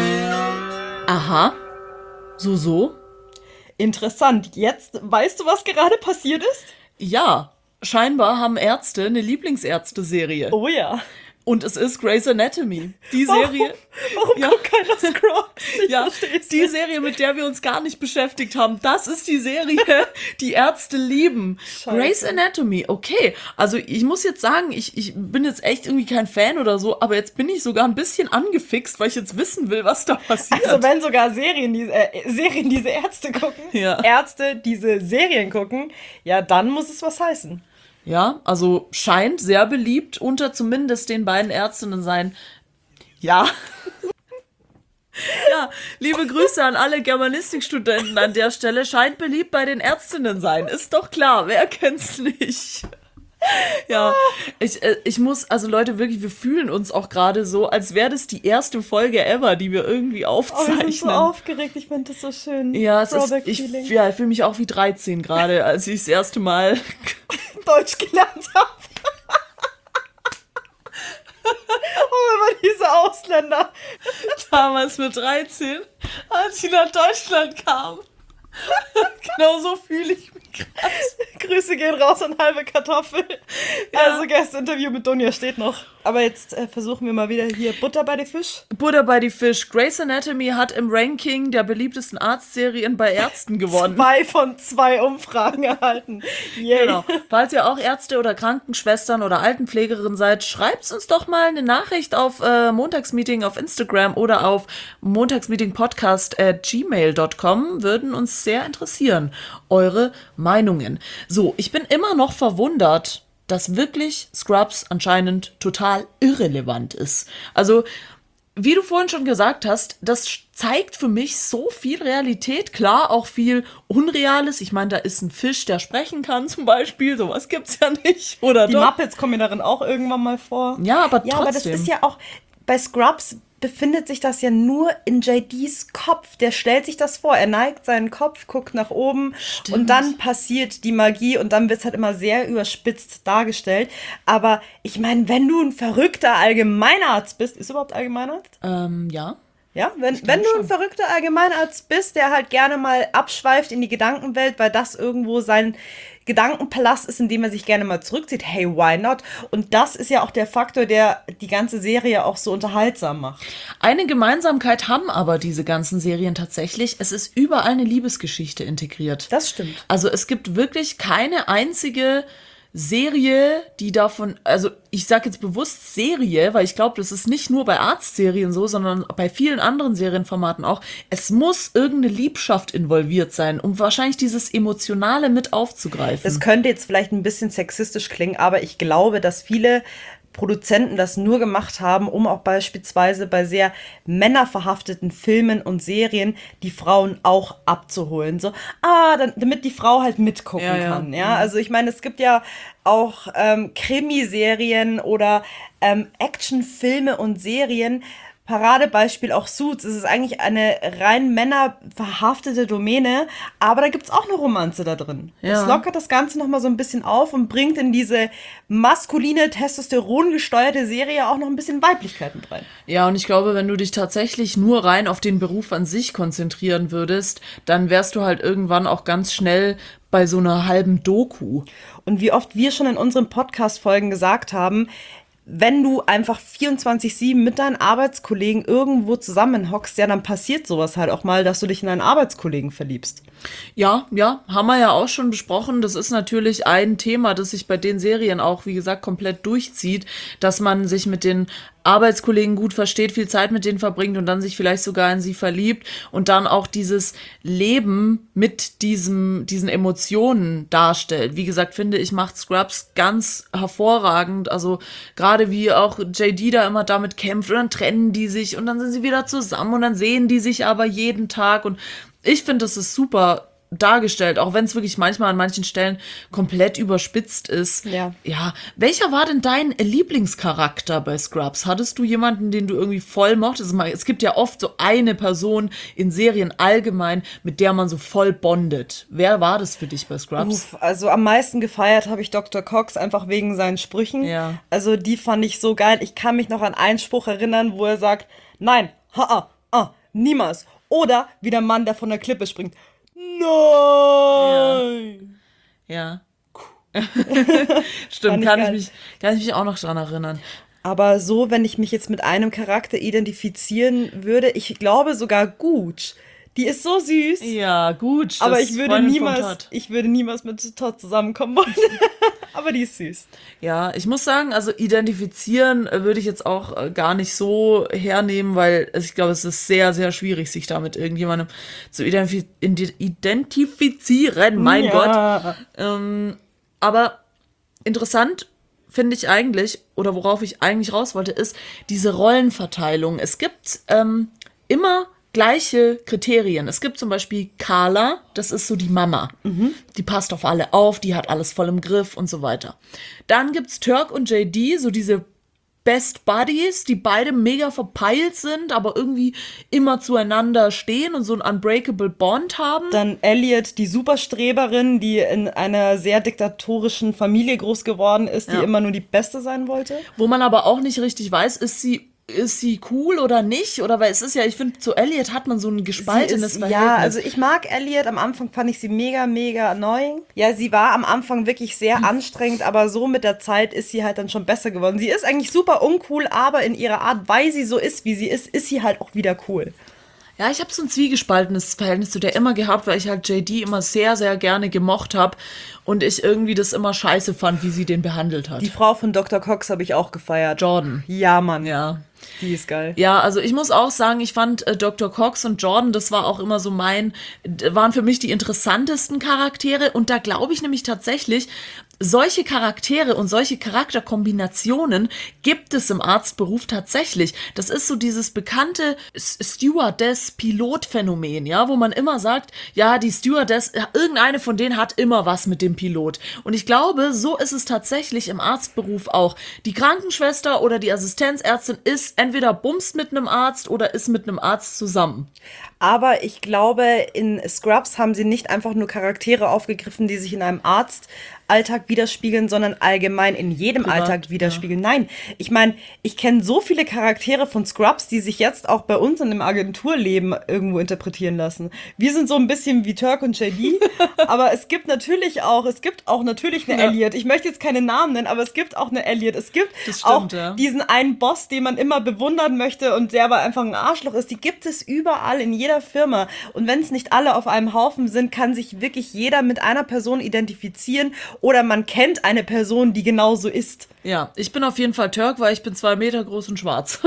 Aha, so, so? Interessant. Jetzt weißt du, was gerade passiert ist? Ja, scheinbar haben Ärzte eine Lieblingsärzte-Serie. Oh ja. Und es ist Grey's Anatomy. Die Serie. Warum Ja. guckt keiner Scrubs? Ich Ja, versteh's die nicht. Serie, mit der wir uns gar nicht beschäftigt haben. Das ist die Serie, die Ärzte lieben. Scheiße. Grey's Anatomy, okay. Also ich muss jetzt sagen, ich, ich bin jetzt echt irgendwie kein Fan oder so, aber jetzt bin ich sogar ein bisschen angefixt, weil ich jetzt wissen will, was da passiert. Also wenn sogar Serien diese, äh, Serien diese Ärzte gucken, Ja. Ärzte diese Serien gucken, ja, dann muss es was heißen. Ja, also scheint sehr beliebt unter zumindest den beiden Ärztinnen sein. Ja. Ja, liebe Grüße an alle Germanistikstudenten an der Stelle. Scheint beliebt bei den Ärztinnen sein. Ist doch klar, wer kennt's nicht? Ja, ich, äh, ich muss, also Leute, wirklich, wir fühlen uns auch gerade so, als wäre das die erste Folge ever, die wir irgendwie Oh, aufzeichnen. wir sind so aufgeregt, ich finde das so schön. Ja, es ist, ich, Throwback-Feeling. ja, ich fühle mich auch wie dreizehn gerade, als ich das erste Mal Deutsch gelernt habe. Oh, immer diese Ausländer. damals mit dreizehn, als ich nach Deutschland kam. Genau so fühle ich mich gerade. Grüße gehen raus an halbe Kartoffel. Also Gastinterview mit Donja steht noch. Aber jetzt äh, versuchen wir mal wieder hier Butter bei die Fisch. Butter bei die Fisch. Grey's Anatomy hat im Ranking der beliebtesten Arztserien bei Ärzten gewonnen. Zwei von zwei Umfragen erhalten. Yay. Genau. Falls ihr auch Ärzte oder Krankenschwestern oder Altenpflegerin seid, schreibt uns doch mal eine Nachricht auf äh, Montagsmeeting auf Instagram oder auf montagsmeetingpodcast at gmail dot com. Würden uns sehr interessieren, eure Meinungen. So, ich bin immer noch verwundert, dass wirklich Scrubs anscheinend total irrelevant ist. Also, wie du vorhin schon gesagt hast, das zeigt für mich so viel Realität. Klar, auch viel Unreales. Ich meine, da ist ein Fisch, der sprechen kann zum Beispiel. Sowas gibt's ja nicht. Oder Die doch? Muppets kommen ja darin auch irgendwann mal vor. Ja, aber Ja, aber das trotzdem. ist ja auch, bei Scrubs befindet sich das ja nur in J Ds Kopf. Der stellt sich das vor. Er neigt seinen Kopf, guckt nach oben und dann passiert die Magie und dann wird es halt immer sehr überspitzt dargestellt. Aber ich meine, wenn du ein verrückter Allgemeinarzt bist, ist überhaupt Allgemeinarzt? Ähm, ja. Ja, wenn, wenn du ein verrückter Allgemeinarzt bist, der halt gerne mal abschweift in die Gedankenwelt, weil das irgendwo sein Gedankenpalast ist, in dem er sich gerne mal zurückzieht, hey, why not? Und das ist ja auch der Faktor, der die ganze Serie auch so unterhaltsam macht. Eine Gemeinsamkeit haben aber diese ganzen Serien tatsächlich. Es ist überall eine Liebesgeschichte integriert. Das stimmt. Also es gibt wirklich keine einzige Serie, die davon, also ich sage jetzt bewusst Serie, weil ich glaube, das ist nicht nur bei Arztserien so, sondern bei vielen anderen Serienformaten auch. Es muss irgendeine Liebschaft involviert sein, um wahrscheinlich dieses Emotionale mit aufzugreifen. Das könnte jetzt vielleicht ein bisschen sexistisch klingen, aber ich glaube, dass viele Produzenten das nur gemacht haben, um auch beispielsweise bei sehr männerverhafteten Filmen und Serien die Frauen auch abzuholen. So, ah, dann, damit die Frau halt mitgucken Ja, ja. kann. Ja, also ich meine, es gibt ja auch ähm, Krimiserien oder ähm, Actionfilme und Serien. Paradebeispiel auch Suits. Es ist eigentlich eine rein männerverhaftete Domäne, aber da gibt's auch eine Romanze da drin. Ja. Das lockert das Ganze nochmal so ein bisschen auf und bringt in diese maskuline, testosterongesteuerte Serie auch noch ein bisschen Weiblichkeit mit rein. Ja, und ich glaube, wenn du dich tatsächlich nur rein auf den Beruf an sich konzentrieren würdest, dann wärst du halt irgendwann auch ganz schnell bei so einer halben Doku. Und wie oft wir schon in unseren Podcast-Folgen gesagt haben, wenn du einfach vierundzwanzig sieben mit deinen Arbeitskollegen irgendwo zusammenhockst, ja, dann passiert sowas halt auch mal, dass du dich in einen Arbeitskollegen verliebst. Ja, ja, haben wir ja auch schon besprochen. Das ist natürlich ein Thema, das sich bei den Serien auch, wie gesagt, komplett durchzieht, dass man sich mit den Arbeitskollegen gut versteht, viel Zeit mit denen verbringt und dann sich vielleicht sogar in sie verliebt und dann auch dieses Leben mit diesem, diesen Emotionen darstellt. Wie gesagt, finde ich, macht Scrubs ganz hervorragend. Also gerade wie auch J D da immer damit kämpft und dann trennen die sich und dann sind sie wieder zusammen und dann sehen die sich aber jeden Tag und ich finde, das ist super dargestellt, auch wenn es wirklich manchmal an manchen Stellen komplett überspitzt ist. Ja. Ja. Welcher war denn dein Lieblingscharakter bei Scrubs? Hattest du jemanden, den du irgendwie voll mochtest? Es gibt ja oft so eine Person in Serien allgemein, mit der man so voll bondet. Wer war das für dich bei Scrubs? Uff, also am meisten gefeiert habe ich Doktor Cox, einfach wegen seinen Sprüchen. Ja. Also die fand ich so geil. Ich kann mich noch an einen Spruch erinnern, wo er sagt, nein, ha, ah, niemals. Oder wie der Mann, der von der Klippe springt. Nein! Ja. Fand Stimmt, ich kann ich, geil. mich, kann ich mich auch noch dran erinnern. Aber so, wenn ich mich jetzt mit einem Charakter identifizieren würde, ich glaube sogar Gooch. Die ist so süß. Ja, gut. aber das ich würde Freundin von niemals, Todd. ich würde niemals mit Todd zusammenkommen wollen. Aber die ist süß. Ja, ich muss sagen, also identifizieren äh, würde ich jetzt auch äh, gar nicht so hernehmen, weil also ich glaube, es ist sehr, sehr schwierig, sich da mit irgendjemandem zu identif indi- identifizieren. Mein Ja. Gott. Ähm, aber interessant finde ich eigentlich, oder worauf ich eigentlich raus wollte, ist diese Rollenverteilung. Es gibt ähm, immer gleiche Kriterien. Es gibt zum Beispiel Carla, das ist so die Mama. Mhm. Die passt auf alle auf, die hat alles voll im Griff und so weiter. Dann gibt's Turk und J D, so diese Best Buddies, die beide mega verpeilt sind, aber irgendwie immer zueinander stehen und so ein unbreakable Bond haben. Dann Elliot, die Superstreberin, die in einer sehr diktatorischen Familie groß geworden ist, die Ja. immer nur die Beste sein wollte. Wo man aber auch nicht richtig weiß, ist sie ist sie cool oder nicht? Oder weil es ist ja, ich finde, zu Elliot hat man so ein gespaltenes Sie ist, Verhältnis. ja, also ich mag Elliot. Am Anfang fand ich sie mega, mega annoying. Ja, sie war am Anfang wirklich sehr anstrengend, aber so mit der Zeit ist sie halt dann schon besser geworden. Sie ist eigentlich super uncool, aber in ihrer Art, weil sie so ist, wie sie ist, ist sie halt auch wieder cool. Ja, ich habe so ein zwiegespaltenes Verhältnis zu der immer gehabt, weil ich halt J D immer sehr, sehr gerne gemocht habe und ich irgendwie das immer scheiße fand, wie sie den behandelt hat. Die Frau von Doktor Cox habe ich auch gefeiert. Jordan. Ja, Mann. Ja. Die ist geil. Ja, also ich muss auch sagen, ich fand äh, Doktor Cox und Jordan, das war auch immer so mein, d- waren für mich die interessantesten Charaktere und da glaube ich nämlich tatsächlich, solche Charaktere und solche Charakterkombinationen gibt es im Arztberuf tatsächlich. Das ist so dieses bekannte S- Stewardess-Pilot-Phänomen, ja, wo man immer sagt, ja, die Stewardess, ja, irgendeine von denen hat immer was mit dem Pilot. Und ich glaube, so ist es tatsächlich im Arztberuf auch. Die Krankenschwester oder die Assistenzärztin ist entweder bumst mit einem Arzt oder ist mit einem Arzt zusammen. Aber ich glaube, in Scrubs haben sie nicht einfach nur Charaktere aufgegriffen, die sich in einem Arztalltag widerspiegeln, sondern allgemein in jedem Privat, Alltag widerspiegeln. Nein, ich meine, ich kenne so viele Charaktere von Scrubs, die sich jetzt auch bei uns in dem Agenturleben irgendwo interpretieren lassen. Wir sind so ein bisschen wie Turk und J D, aber es gibt natürlich auch, es gibt auch natürlich eine Ja. Elliot. Ich möchte jetzt keine Namen nennen, aber es gibt auch eine Elliot. Es gibt Das stimmt, auch ja. diesen einen Boss, den man immer bewundern möchte und der aber einfach ein Arschloch ist. Die gibt es überall in jeder Firma. Und wenn es nicht alle auf einem Haufen sind, kann sich wirklich jeder mit einer Person identifizieren oder man kennt eine Person, die genauso ist. Ja, ich bin auf jeden Fall Turk, weil ich bin zwei Meter groß und schwarz.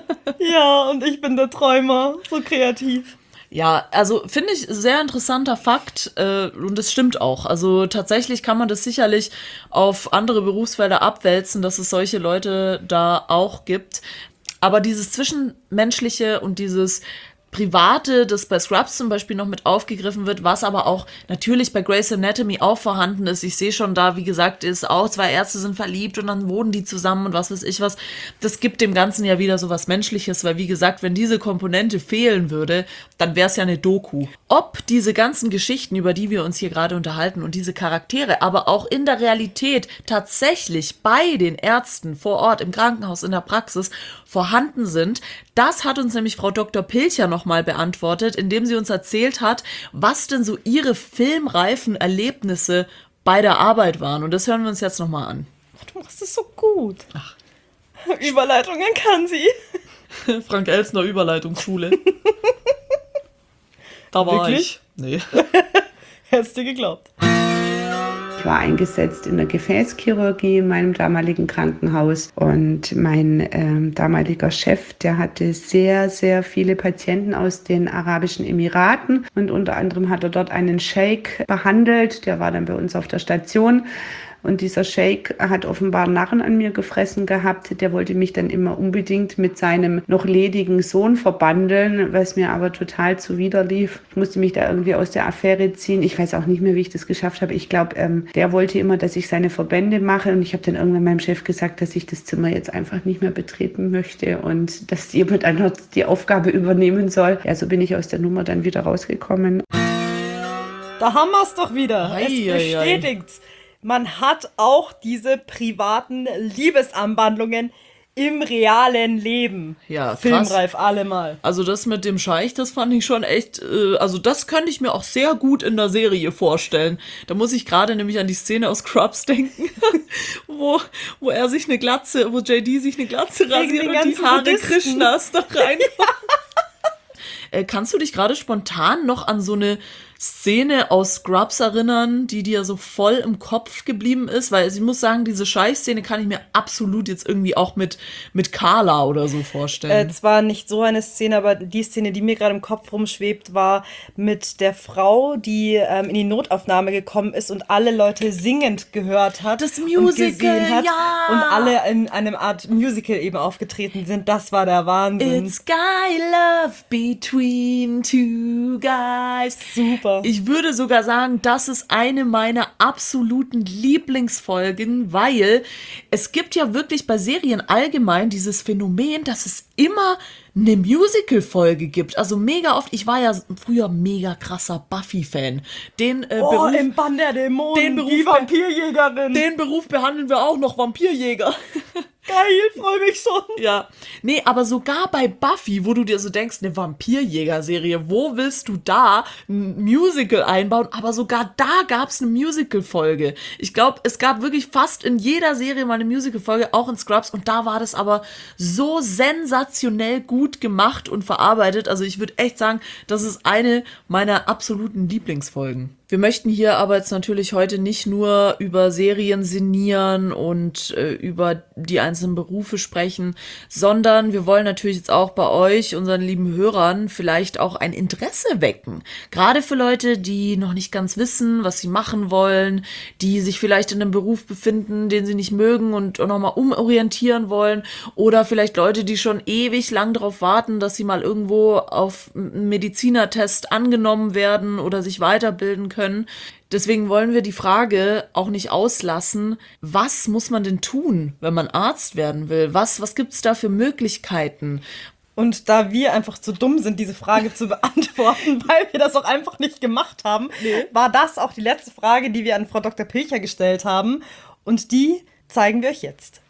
Ja, und ich bin der Träumer. So kreativ. Ja, also finde ich sehr interessanter Fakt äh, und es stimmt auch. Also tatsächlich kann man das sicherlich auf andere Berufsfelder abwälzen, dass es solche Leute da auch gibt. Aber dieses Zwischenmenschliche und dieses Private, das bei Scrubs zum Beispiel noch mit aufgegriffen wird, was aber auch natürlich bei Grey's Anatomy auch vorhanden ist. Ich sehe schon da, wie gesagt, ist auch zwei Ärzte sind verliebt und dann wohnen die zusammen und was weiß ich was. Das gibt dem Ganzen ja wieder so was Menschliches, weil wie gesagt, wenn diese Komponente fehlen würde, dann wäre es ja eine Doku. Ob diese ganzen Geschichten, über die wir uns hier gerade unterhalten und diese Charaktere, aber auch in der Realität tatsächlich bei den Ärzten vor Ort im Krankenhaus, in der Praxis vorhanden sind, das hat uns nämlich Frau Doktor Pilcher nochmal beantwortet, indem sie uns erzählt hat, was denn so ihre filmreifen Erlebnisse bei der Arbeit waren. Und das hören wir uns jetzt nochmal an. Du machst es so gut. Ach. Überleitungen kann sie. Frank Elsner Überleitungsschule. Da war Wirklich? ich. Nee. Hättest du geglaubt. Ich war eingesetzt in der Gefäßchirurgie in meinem damaligen Krankenhaus und mein ähm, damaliger Chef, der hatte sehr, sehr viele Patienten aus den Arabischen Emiraten und unter anderem hat er dort einen Scheik behandelt, der war dann bei uns auf der Station. Und dieser Scheik hat offenbar Narren an mir gefressen gehabt. Der wollte mich dann immer unbedingt mit seinem noch ledigen Sohn verbandeln, was mir aber total zuwiderlief. Ich musste mich da irgendwie aus der Affäre ziehen. Ich weiß auch nicht mehr, wie ich das geschafft habe. Ich glaube, ähm, der wollte immer, dass ich seine Verbände mache. Und ich habe dann irgendwann meinem Chef gesagt, dass ich das Zimmer jetzt einfach nicht mehr betreten möchte und dass jemand anderes die Aufgabe übernehmen soll. Ja, so bin ich aus der Nummer dann wieder rausgekommen. Da haben wir es doch wieder. Ei, Es ei, ei. bestätigt's. Man hat auch diese privaten Liebesanwandlungen im realen Leben. Ja, krass. Filmreif allemal. Also das mit dem Scheich, das fand ich schon echt, äh, also das könnte ich mir auch sehr gut in der Serie vorstellen. Da muss ich gerade nämlich an die Szene aus Scrubs denken, wo, wo er sich eine Glatze, wo J D sich eine Glatze Wegen rasiert den und die ganzen Haare Buddhisten. Krishnas da rein. Äh, kannst du dich gerade spontan noch an so eine Szene aus Scrubs erinnern, die dir so voll im Kopf geblieben ist? Weil ich muss sagen, diese Scheißszene kann ich mir absolut jetzt irgendwie auch mit, mit Carla oder so vorstellen. Äh, zwar nicht so eine Szene, aber die Szene, die mir gerade im Kopf rumschwebt, war mit der Frau, die ähm, in die Notaufnahme gekommen ist und alle Leute singend gehört hat. Das und Musical, gesehen hat ja! Und alle in einem Art Musical eben aufgetreten sind. Das war der Wahnsinn. It's guy love between two guys. Super. Ich würde sogar sagen, das ist eine meiner absoluten Lieblingsfolgen, weil es gibt ja wirklich bei Serien allgemein dieses Phänomen, dass es immer eine Musical-Folge gibt. Also mega oft. Ich war ja früher mega krasser Buffy-Fan. Den äh, Oh, Beruf, im Bann der Dämonen, den Beruf, die Vampirjägerin. den Beruf behandeln wir auch noch, Vampirjäger. Geil, freue mich schon. Ja, nee, aber sogar bei Buffy, wo du dir so denkst, eine Vampirjäger-Serie, wo willst du da ein Musical einbauen? Aber sogar da gab's eine Musical-Folge. Ich glaube, es gab wirklich fast in jeder Serie mal eine Musical-Folge, auch in Scrubs, und da war das aber so sensationell gut gemacht und verarbeitet. Also ich würde echt sagen, das ist eine meiner absoluten Lieblingsfolgen. Wir möchten hier aber jetzt natürlich heute nicht nur über Serien sinnieren und äh, über die einzelnen Berufe sprechen, sondern wir wollen natürlich jetzt auch bei euch, unseren lieben Hörern, vielleicht auch ein Interesse wecken. Gerade für Leute, die noch nicht ganz wissen, was sie machen wollen, die sich vielleicht in einem Beruf befinden, den sie nicht mögen und nochmal umorientieren wollen, oder vielleicht Leute, die schon ewig lang darauf warten, dass sie mal irgendwo auf einen Medizinertest angenommen werden oder sich weiterbilden können. Können. Deswegen wollen wir die Frage auch nicht auslassen, was muss man denn tun, wenn man Arzt werden will? Was, was gibt es da für Möglichkeiten? Und da wir einfach zu dumm sind, diese Frage zu beantworten, weil wir das auch einfach nicht gemacht haben, nee. war das auch die letzte Frage, die wir an Frau Doktor Pilcher gestellt haben. Und die zeigen wir euch jetzt.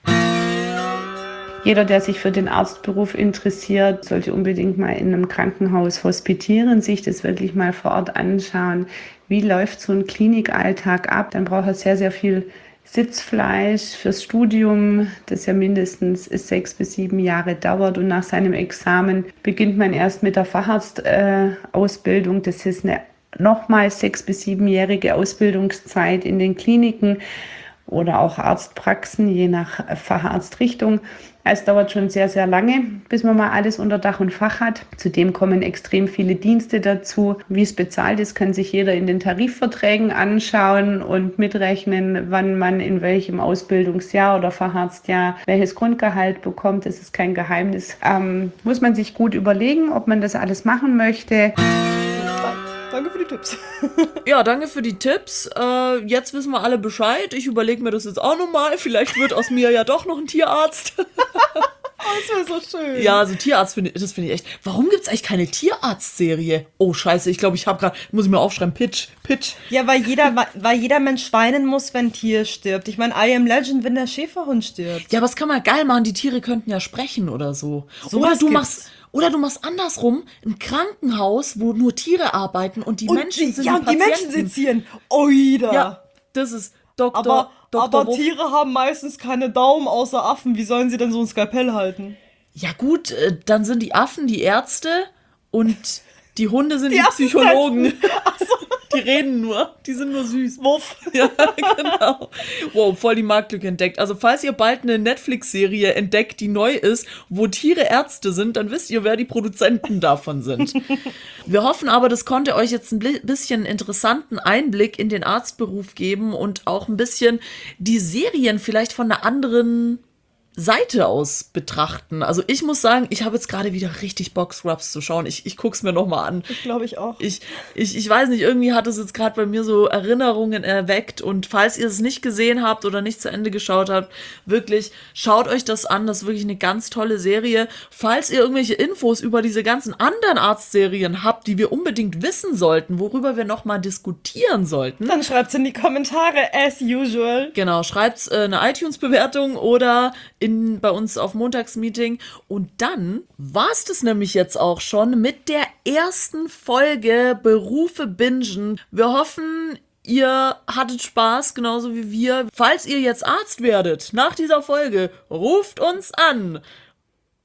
Jeder, der sich für den Arztberuf interessiert, sollte unbedingt mal in einem Krankenhaus hospitieren, sich das wirklich mal vor Ort anschauen. Wie läuft so ein Klinikalltag ab? Dann braucht er sehr, sehr viel Sitzfleisch fürs Studium, das ja mindestens sechs bis sieben Jahre dauert. Und nach seinem Examen beginnt man erst mit der Facharztausbildung. Das ist eine nochmal sechs- bis siebenjährige Ausbildungszeit in den Kliniken oder auch Arztpraxen, je nach Facharztrichtung. Es dauert schon sehr, sehr lange, bis man mal alles unter Dach und Fach hat. Zudem kommen extrem viele Dienste dazu. Wie es bezahlt ist, kann sich jeder in den Tarifverträgen anschauen und mitrechnen, wann man in welchem Ausbildungsjahr oder Facharztjahr welches Grundgehalt bekommt. Das ist kein Geheimnis. Ähm, muss man sich gut überlegen, ob man das alles machen möchte. Danke für die Tipps. Ja, danke für die Tipps. Äh, jetzt wissen wir alle Bescheid. Ich überlege mir das jetzt auch nochmal. Vielleicht wird aus mir ja doch noch ein Tierarzt. Das wäre so schön. Ja, also Tierarzt, finde das finde ich echt. Warum gibt es eigentlich keine Tierarzt-Serie? Oh, scheiße, ich glaube, ich habe gerade, muss ich mir aufschreiben, Pitch, Pitch. Ja, weil jeder, weil jeder Mensch weinen muss, wenn ein Tier stirbt. Ich meine, I Am Legend, wenn der Schäferhund stirbt. Ja, aber das kann man geil machen. Die Tiere könnten ja sprechen oder so. So oder was du gibt's. machst... Oder du machst andersrum ein Krankenhaus, wo nur Tiere arbeiten und die Und Menschen die, sind ja, die und die Patienten. Menschen sezieren. Oida. Ja, das ist Doktor Aber, Doktor aber Wuff. Tiere haben meistens keine Daumen außer Affen. Wie sollen sie denn so ein Skalpell halten? Ja gut, äh, dann sind die Affen die Ärzte und die Hunde sind die, Die Psychologen. Die reden nur, die sind nur süß. Wuff. Ja, genau. Wow, voll die Marktlücke entdeckt. Also falls ihr bald eine Netflix-Serie entdeckt, die neu ist, wo Tiere Ärzte sind, dann wisst ihr, wer die Produzenten davon sind. Wir hoffen aber, das konnte euch jetzt ein bisschen interessanten Einblick in den Arztberuf geben und auch ein bisschen die Serien vielleicht von einer anderen Seite aus betrachten. Also ich muss sagen, ich habe jetzt gerade wieder richtig Bock, Scrubs zu schauen. Ich, ich guck's mir nochmal an. Ich glaube, ich auch. Ich, ich, ich weiß nicht, irgendwie hat es jetzt gerade bei mir so Erinnerungen erweckt. Und falls ihr es nicht gesehen habt oder nicht zu Ende geschaut habt, wirklich, schaut euch das an. Das ist wirklich eine ganz tolle Serie. Falls ihr irgendwelche Infos über diese ganzen anderen Arztserien habt, die wir unbedingt wissen sollten, worüber wir nochmal diskutieren sollten, Dann schreibt's in die Kommentare, as usual. genau, schreibt äh, eine iTunes-Bewertung oder in, bei uns auf Montagsmeeting. Und dann war es das nämlich jetzt auch schon mit der ersten Folge Berufe bingen. Wir hoffen, ihr hattet Spaß, genauso wie wir. Falls ihr jetzt Arzt werdet, nach dieser Folge, ruft uns an.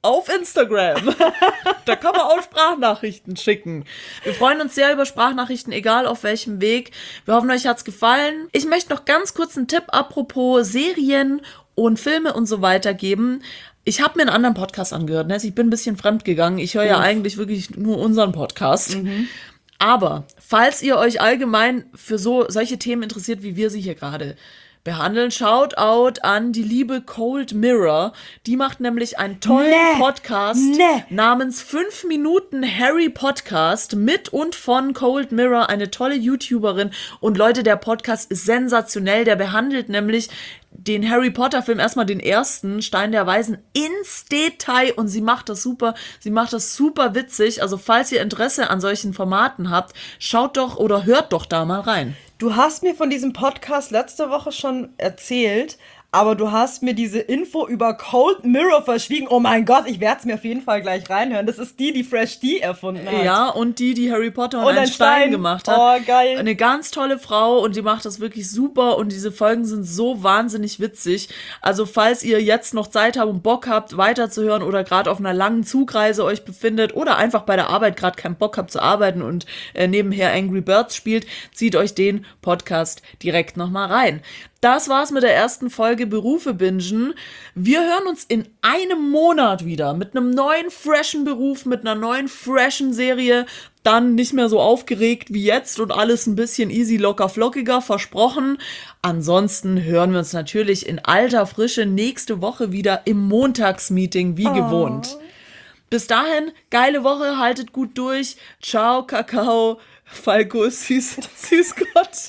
auf Instagram. Da kann man auch Sprachnachrichten schicken. Wir freuen uns sehr über Sprachnachrichten, egal auf welchem Weg. Wir hoffen, euch hat's gefallen. Ich möchte noch ganz kurz einen Tipp apropos Serien und Filme und so weiter geben. Ich habe mir einen anderen Podcast angehört. Ne? Ich bin ein bisschen fremd gegangen. Ich höre ja eigentlich wirklich nur unseren Podcast. Mhm. Aber falls ihr euch allgemein für so solche Themen interessiert, wie wir sie hier gerade behandeln, Shoutout an die liebe Cold Mirror. Die macht nämlich einen tollen nee, Podcast nee. namens fünf Minuten Harry Podcast mit und von Cold Mirror, eine tolle YouTuberin. Und Leute, der Podcast ist sensationell. Der behandelt nämlich den Harry Potter Film, erstmal den ersten, Stein der Weisen, ins Detail, und sie macht das super, sie macht das super witzig. Also falls ihr Interesse an solchen Formaten habt, schaut doch oder hört doch da mal rein. Du hast mir von diesem Podcast letzte Woche schon erzählt, aber du hast mir diese Info über Cold Mirror verschwiegen. Oh mein Gott, ich werde es mir auf jeden Fall gleich reinhören. Das ist die, die Fresh D erfunden hat. Ja, und die, die Harry Potter und, und einen Stein, Stein gemacht hat. Oh, geil. Eine ganz tolle Frau, und die macht das wirklich super, und diese Folgen sind so wahnsinnig witzig. Also falls ihr jetzt noch Zeit habt und Bock habt, weiterzuhören oder gerade auf einer langen Zugreise euch befindet oder einfach bei der Arbeit gerade keinen Bock habt zu arbeiten und äh, nebenher Angry Birds spielt, zieht euch den Podcast direkt nochmal rein. Das war's mit der ersten Folge Berufe bingen. Wir hören uns in einem Monat wieder mit einem neuen, freshen Beruf, mit einer neuen, freshen Serie. Dann nicht mehr so aufgeregt wie jetzt und alles ein bisschen easy, locker, flockiger, versprochen. Ansonsten hören wir uns natürlich in alter Frische nächste Woche wieder im Montagsmeeting wie oh. gewohnt. Bis dahin, geile Woche, haltet gut durch. Ciao, Kakao. Falco ist süß, süß Gott.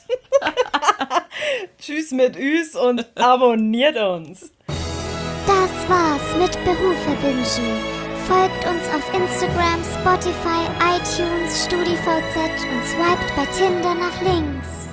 Tschüss mit Üs und abonniert uns. Das war's mit Berufe bingen. Folgt uns auf Instagram, Spotify, iTunes, StudiVZ und swiped bei Tinder nach links.